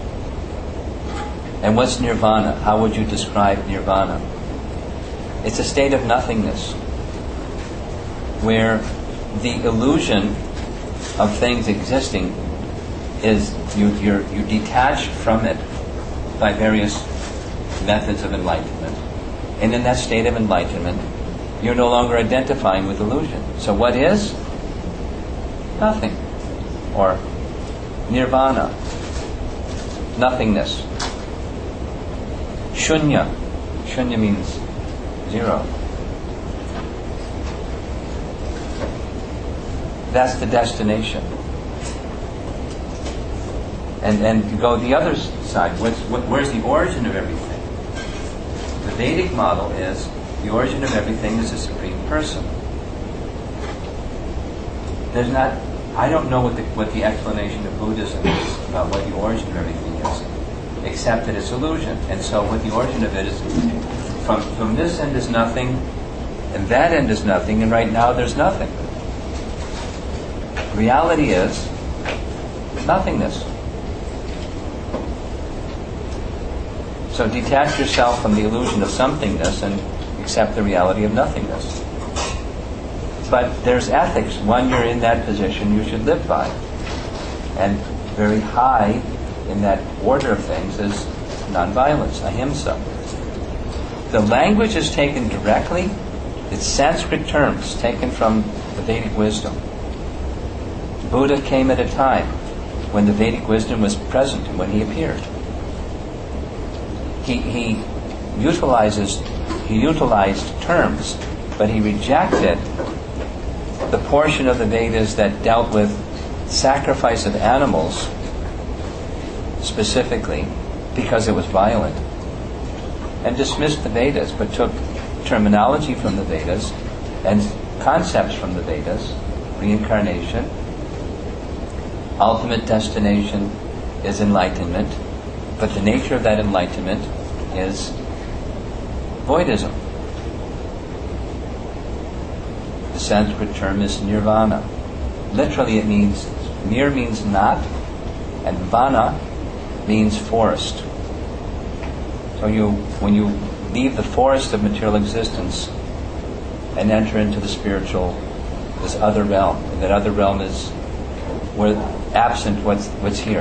A: And what's nirvana? How would you describe nirvana? It's a state of nothingness, where the illusion of things existing is you detach from it by various methods of enlightenment. And in that state of enlightenment, you're no longer identifying with illusion. So what is? Nothing. Or nirvana. Nothingness. Shunya. Shunya means zero. That's the destination. And to go the other side, where's the origin of everything? The Vedic model is the origin of everything is the Supreme Person. There's not. I don't know what the explanation of Buddhism is about what the origin of everything is, except that it's illusion. And so, what the origin of it is, from this end is nothing, and that end is nothing, and right now there's nothing. Reality is nothingness. So detach yourself from the illusion of somethingness and accept the reality of nothingness. But there's ethics. When you're in that position, you should live by. And very high in that order of things is nonviolence, ahimsa. The language is taken directly. It's Sanskrit terms taken from the Vedic wisdom. Buddha came at a time when the Vedic wisdom was present and when he appeared. He utilized terms, but he rejected the portion of the Vedas that dealt with sacrifice of animals specifically because it was violent, and dismissed the Vedas, but took terminology from the Vedas and concepts from the Vedas, reincarnation, ultimate destination is enlightenment, but the nature of that enlightenment is voidism. The Sanskrit term is nirvana. Literally it means, nir means not, and vana means forest. So when you leave the forest of material existence and enter into the spiritual, this other realm, and that other realm is where absent what's here.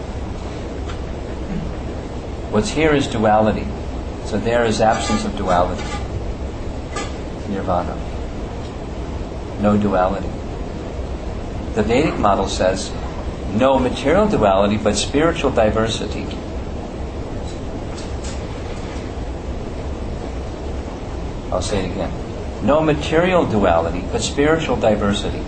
A: What's here is duality. So there is absence of duality. Nirvana. No duality. The Vedic model says no material duality, but spiritual diversity. I'll say it again. No material duality, but spiritual diversity.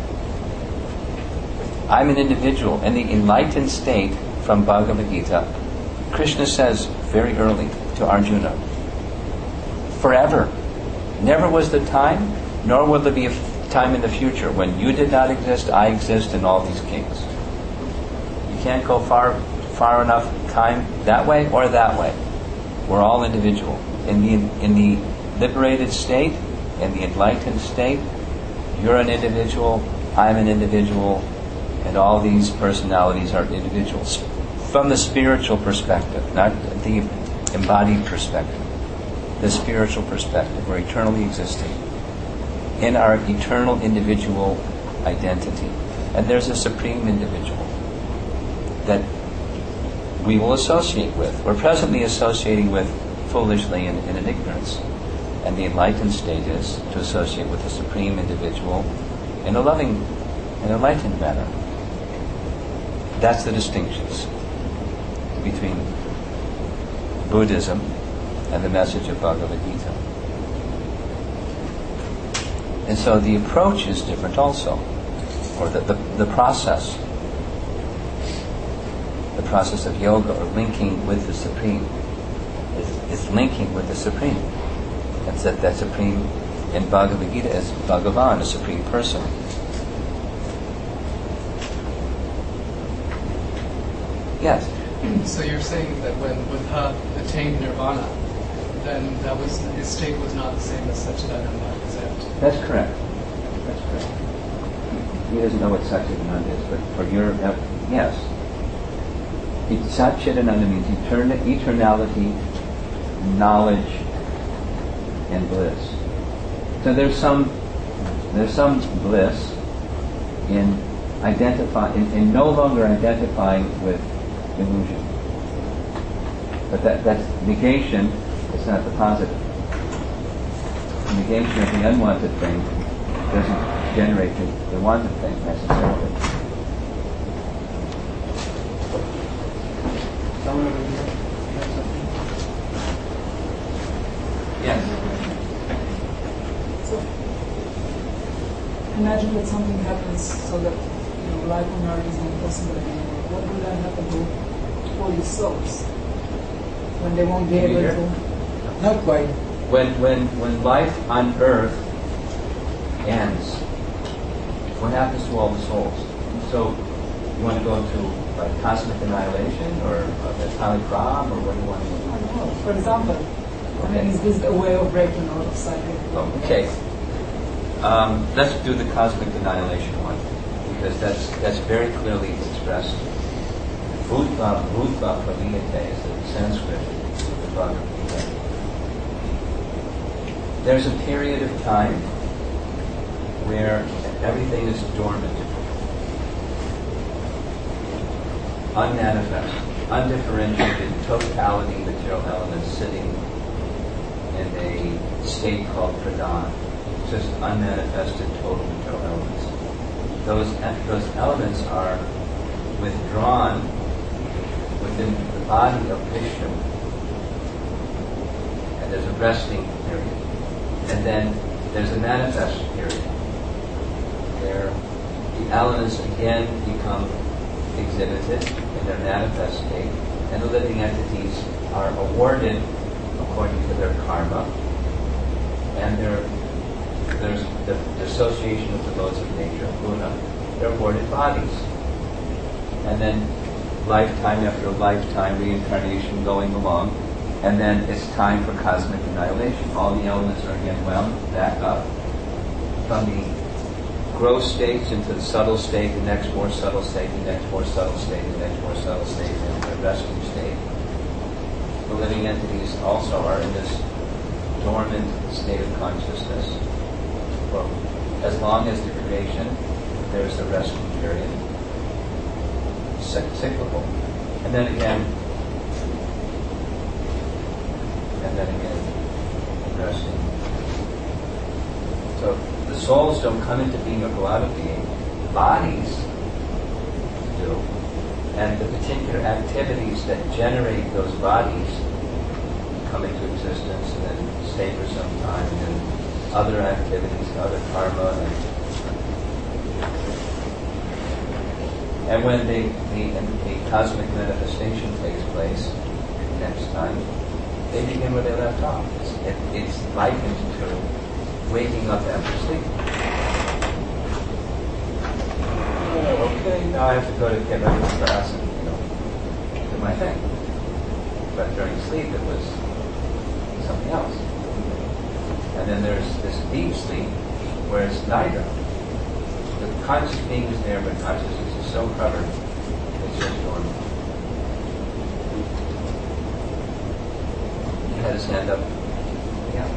A: I'm an individual. In the enlightened state from Bhagavad Gita, Krishna says very early to Arjuna, forever. Never was the time, nor will there be a time in the future when you did not exist, I exist, and all these kings. You can't go far enough time that way or that way. We're all individual. In the liberated state, in the enlightened state, you're an individual, I'm an individual, and all these personalities are individuals. From the spiritual perspective, not the embodied perspective. The spiritual perspective, we're eternally existing in our eternal individual identity. And there's a supreme individual that we will associate with. We're presently associating with foolishly and in ignorance. And the enlightened state is to associate with the supreme individual in a loving and enlightened manner. That's the distinctions between Buddhism and the message of Bhagavad Gita. And so the approach is different also, or the process. The process of yoga, or linking with the Supreme, is linking with the Supreme. That's that Supreme in Bhagavad Gita is Bhagavan, a Supreme Person. Yes?
F: So you're saying that when Buddha attained nirvana, then his state was not the same as Satchidananda, is that?
A: That's correct. That's correct. He doesn't know what Satchidananda is, but for your yes. Satchidananda means eternality, knowledge, and bliss. So there's some bliss in in no longer identifying with illusion. But that's negation. It's not the positive. The negation of the unwanted thing doesn't generate the wanted thing necessarily.
B: Someone over here.
G: imagine that something happens so that life on Earth is not possible anymore. What will then happen to all the souls when they won't be able to?
C: Not quite.
A: When life on Earth ends, what happens to all the souls? So, you want to go to like cosmic annihilation or atomic bomb, or what do you want to do?
G: I don't know. For example, I mean, is this a way of breaking out of cycle?
A: Okay. Let's do the cosmic annihilation one, because that's very clearly expressed. Bhutva Paviyate is the Sanskrit of the Bhagavad Gita. There's a period of time where everything is dormant, unmanifest, undifferentiated totality material elements sitting in a state called pradhan, just unmanifested total material elements. Those elements are withdrawn within the body of Vishnu, and there's a resting period, and then there's a manifest period where the elements again become exhibited in their manifest state, and the living entities are awarded according to their karma, and there's the association with the laws of nature, guna. They're awarded bodies, and then lifetime after lifetime, reincarnation going along, and then it's time for cosmic annihilation. All the elements are again wound back up from the gross states into the subtle state, the next more subtle state, the next more subtle state, the next more subtle state, and the resting state. The living entities also are in this dormant state of consciousness for as long as the creation. There's the resting period, cyclical, and then again, resting. So the souls don't come into being or go out of being. Bodies do. And the particular activities that generate those bodies come into existence and then stay for some time, and then other activities, other karma. And when the cosmic manifestation takes place next time, they begin where they left off. It's likened to waking up after sleep. Okay, now I have to go to get ready for class and do my thing. But during sleep it was something else. And then there's this deep sleep where it's neither. The conscious being is there, but consciousness is so covered, it's just dormant. He had his hand up. Yeah.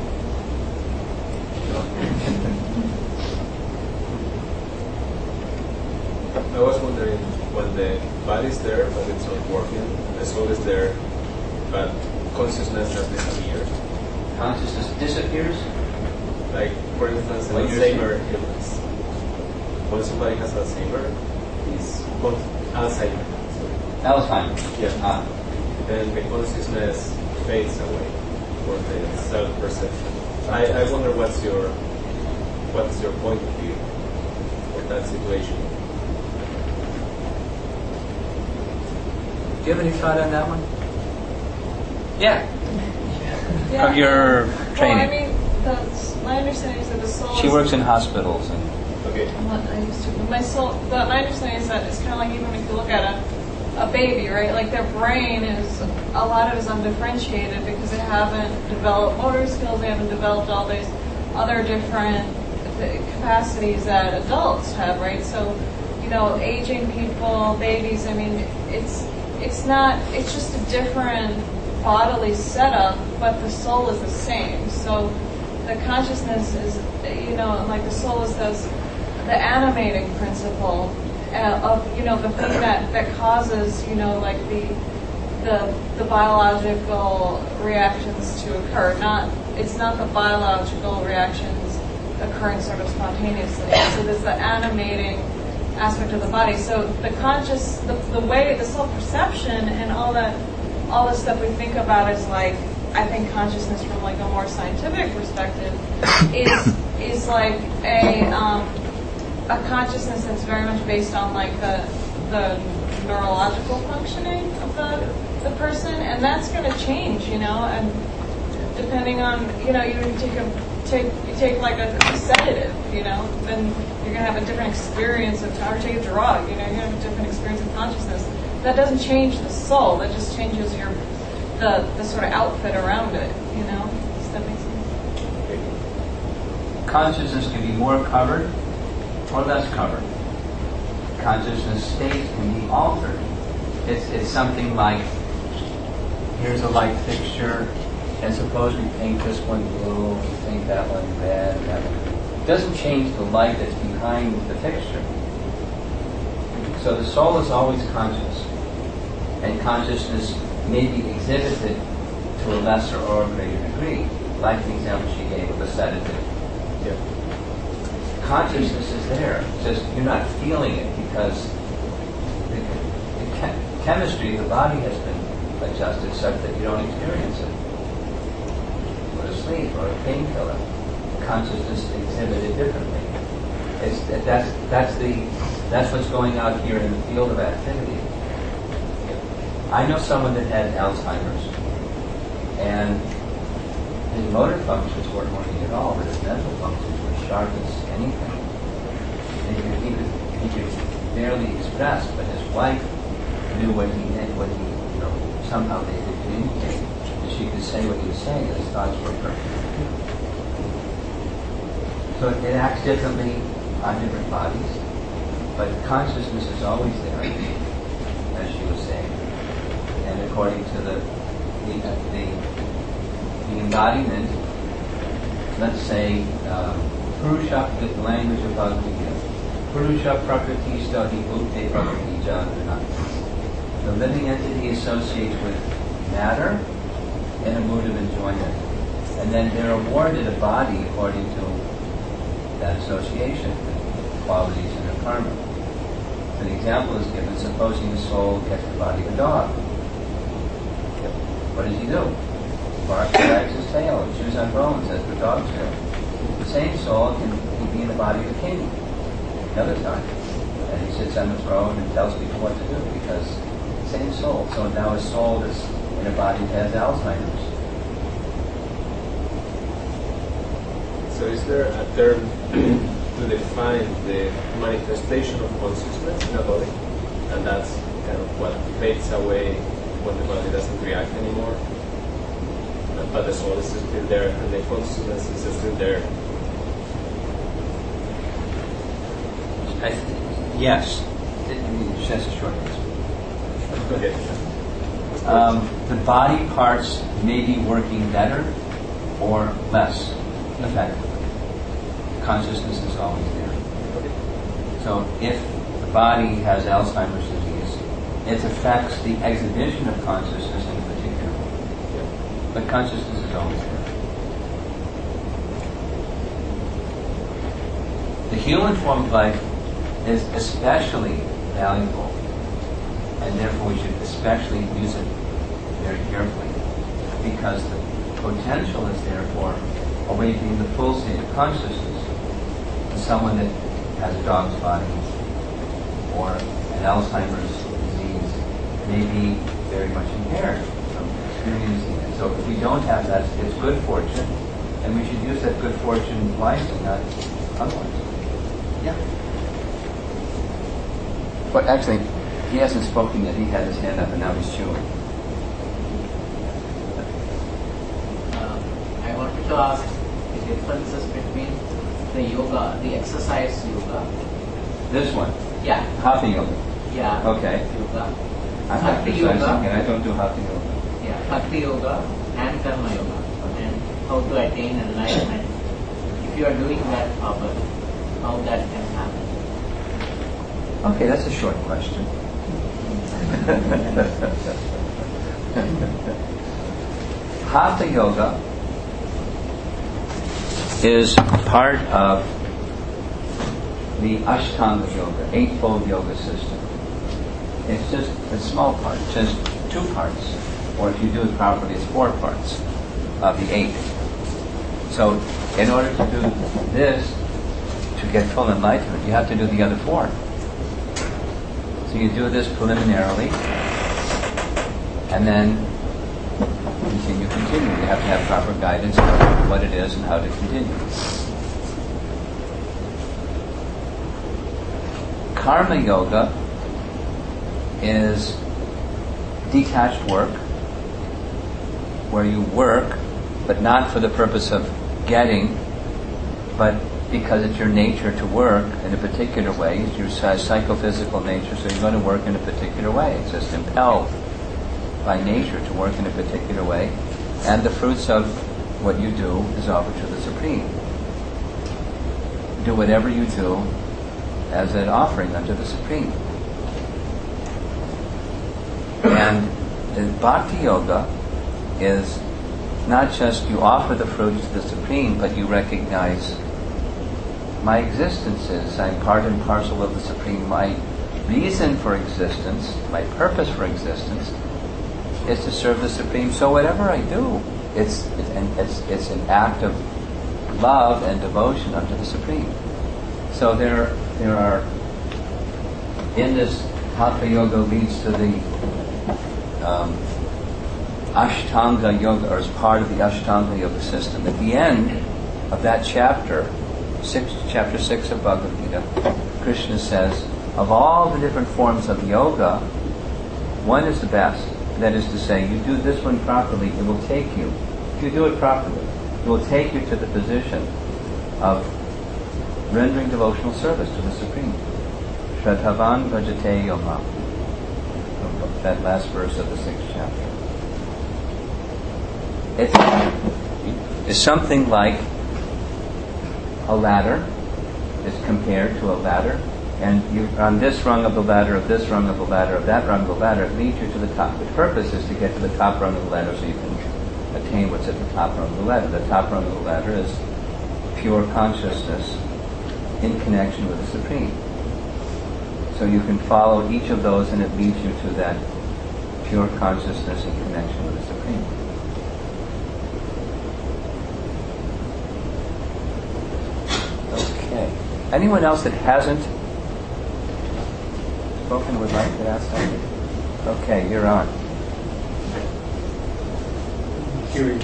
H: I was wondering, when the body is there but it's not working, the soul is there but consciousness has disappeared.
A: Consciousness disappears?
H: Like, for instance, Alzheimer's illness. When somebody has Alzheimer's, it's called Alzheimer.
A: Alzheimer's.
H: Yeah. Then the consciousness fades away for the self-perception. I wonder what's your point of view for that situation?
A: Do you have any thought on that one? Yeah.
D: Yeah.
A: Of your training.
D: Well, I mean, my understanding is that the soul.
A: She works in hospitals and.
H: Okay.
D: I used to. My soul. My understanding is that it's kind of like even if you look at a baby, right? Like their brain is a lot of it is undifferentiated because they haven't developed motor skills. They haven't developed all these other different capacities that adults have, right? So, aging people, babies. I mean, it's not. It's just a different bodily setup, but the soul is the same. So the consciousness is, like the soul is the animating principle of, the thing that causes, like the biological reactions to occur. It's not the biological reactions occurring sort of spontaneously. So there's the animating aspect of the body. So the way, the self-perception and all the stuff we think about is like, I think consciousness from like a more scientific perspective is like a consciousness that's very much based on like the neurological functioning of the person, and that's going to change, and depending on, you take like a sedative, then you're going to have a different experience of time, or take a drug, you're going to have a different experience of consciousness. That doesn't change the soul, that just changes the sort of outfit around it, Does that make sense?
A: Consciousness can be more covered or less covered. Consciousness states can be altered. It's something like, here's a light fixture, and suppose we paint this one blue, we paint that one red, that one. It doesn't change the light that's behind the fixture. So the soul is always conscious, and consciousness may be exhibited to a lesser or a greater degree, like the example she gave of a sedative.
H: Yeah.
A: Consciousness is there, just you're not feeling it because the chemistry of the body has been adjusted such that you don't experience it. Or a sleep or a painkiller, consciousness exhibited differently. That's what's going out here in the field of activity. I know someone that had Alzheimer's, and his motor functions weren't working at all, but his mental functions were sharp as anything. And he could barely express, but his wife knew what he meant, somehow they could communicate. And she could say what he was saying, and his thoughts were perfect. So it acts differently on different bodies, but consciousness is always there, as she was saying. And according to the embodiment, let's say, Purusha, the language of Bhagavad Gita, Purusha Prakriti Stati Bhute Prakriti Jnana. The living entity associates with matter in a mood of enjoyment. And then they're awarded a body according to that association, the qualities in their karma. So the example is given, supposing the soul gets the body of a dog. What does he do? Barks, wags his tail, chews on bones, as the dogs do. The same soul can be in the body of a king another time. And he sits on the throne and tells people what to do because same soul. So now his soul is in a body that has Alzheimer's.
H: So is there a term to define the manifestation of consciousness in a body? And that's kind of what fades away when the body doesn't react anymore? But the soul is still there and the consciousness is still there.
A: Yes. That's a short answer.
H: Okay.
A: The body parts may be working better or less effectively. Consciousness is always there.
H: Okay.
A: So if the body has Alzheimer's disease, it affects the exhibition of consciousness in particular.
H: Yeah.
A: But consciousness is always there. The human form of life is especially valuable, and therefore we should especially use it very carefully, because the potential is there for awakening the full state of consciousness. And someone that has a dog's body or an Alzheimer's disease may be very much impaired from experiencing it. So if we don't have that, it's good fortune, and we should use that good fortune wisely, not otherwise. Yeah. But actually, he hasn't spoken yet. He had his hand up and now he's chewing.
I: I wanted to ask the differences between the yoga, the exercise yoga.
A: This one?
I: Yeah.
A: Hatha yoga.
I: Yeah.
A: Okay.
I: Yoga.
A: I'm
I: Bhakti
A: exercising
I: yoga.
A: and I don't do hatha yoga.
I: Yeah. Bhakti yoga and karma yoga. And how to attain enlightenment. If you are doing that properly, how that can happen.
A: Okay, that's a short question. Hatha yoga is part of the Ashtanga yoga, eightfold yoga system. It's just a small part, just 2 parts, or if you do it properly, it's 4 parts of the 8. So, in order to do this, to get full enlightenment, you have to do the other four. So you do this preliminarily, and then continue. You have to have proper guidance on what it is and how to continue. Karma yoga is detached work, where you work, but not for the purpose of getting, but because it's your nature to work in a particular way. It's your psychophysical nature, so you're going to work in a particular way. It's just impelled by nature to work in a particular way, and the fruits of what you do is offered to the Supreme. Do whatever you do as an offering unto the Supreme. And the Bhakti Yoga is not just you offer the fruits to the Supreme, but you recognize my existence is, I'm part and parcel of the Supreme. My reason for existence, my purpose for existence, is to serve the Supreme. So whatever I do, it's an act of love and devotion unto the Supreme. So there are, in this Hatha Yoga leads to the Ashtanga Yoga, or as part of the Ashtanga Yoga system. At the end of that chapter 6 of Bhagavad Gita, Krishna says, of all the different forms of yoga, one is the best. That is to say, you do this one properly, it will take you, if you do it properly, it will take you to the position of rendering devotional service to the Supreme. Shraddhavan bhajate yoma. That last verse of the 6th chapter. It's something like a ladder is compared to a ladder, and you on this rung of the ladder, of this rung of the ladder, of that rung of the ladder, it leads you to the top. The purpose is to get to the top rung of the ladder so you can attain what's at the top rung of the ladder. The top rung of the ladder is pure consciousness in connection with the Supreme. So you can follow each of those and it leads you to that pure consciousness in connection with the Supreme. Okay. Anyone else that hasn't spoken would like to ask something? Okay, you're on.
C: Curious.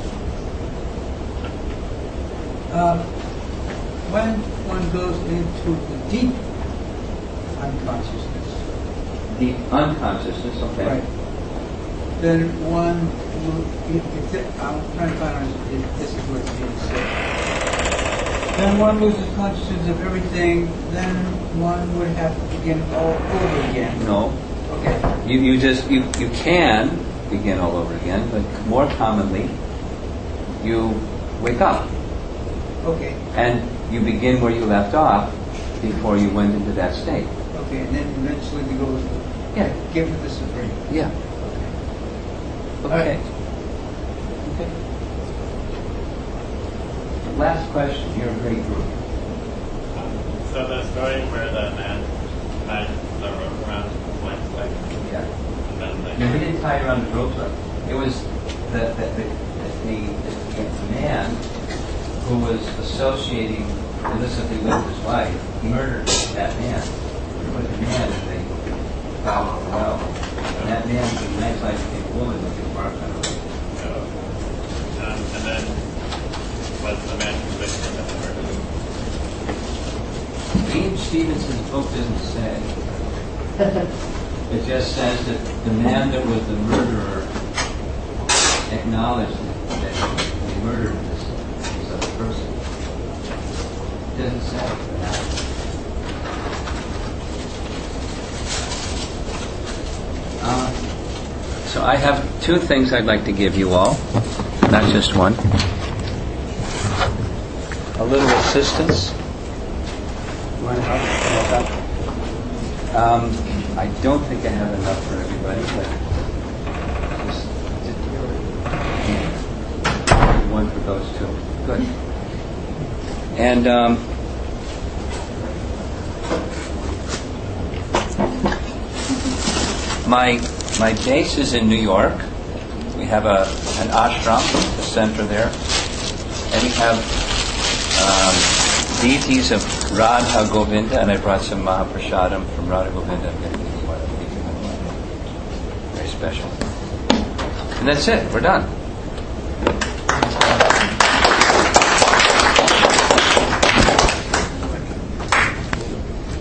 C: When one goes into the deep unconsciousness.
A: Deep unconsciousness, okay.
C: Right. Then one will, I'm trying to find out if this is what's being said. Then one loses consciousness of everything, then one would have to begin all over again.
A: No.
C: Okay.
A: You can begin all over again, but more commonly, you wake up.
C: Okay.
A: And you begin where you left off before you went into that state.
C: Okay, and then eventually we go give to the Supreme.
A: Yeah. Okay. Okay. Last question. You're a great group.
J: So the story where the man tied the rope around his wife's leg.
A: Yeah.
J: And then
A: No, he didn't tie it around the rope. It was the man who was associating illicitly with his wife, he murdered that man. He put the man in the bowel of the well. And that man, the next life became a woman with his mark on her.
J: And then was the man convicted of the murder?
A: Ian Stevenson's book doesn't say. It just says that the man that was the murderer acknowledged that he murdered this other person. It doesn't say that. So I have two things I'd like to give you all, not just one. A little assistance. You want to help? I don't think I have enough for everybody, but just one for those two. Good. And my base is in New York. We have an ashram, a center there, and we have deities of Radha Govinda, and I brought some Mahaprasadam from Radha Govinda. I'm going to give you one. Very special. And that's it. We're done.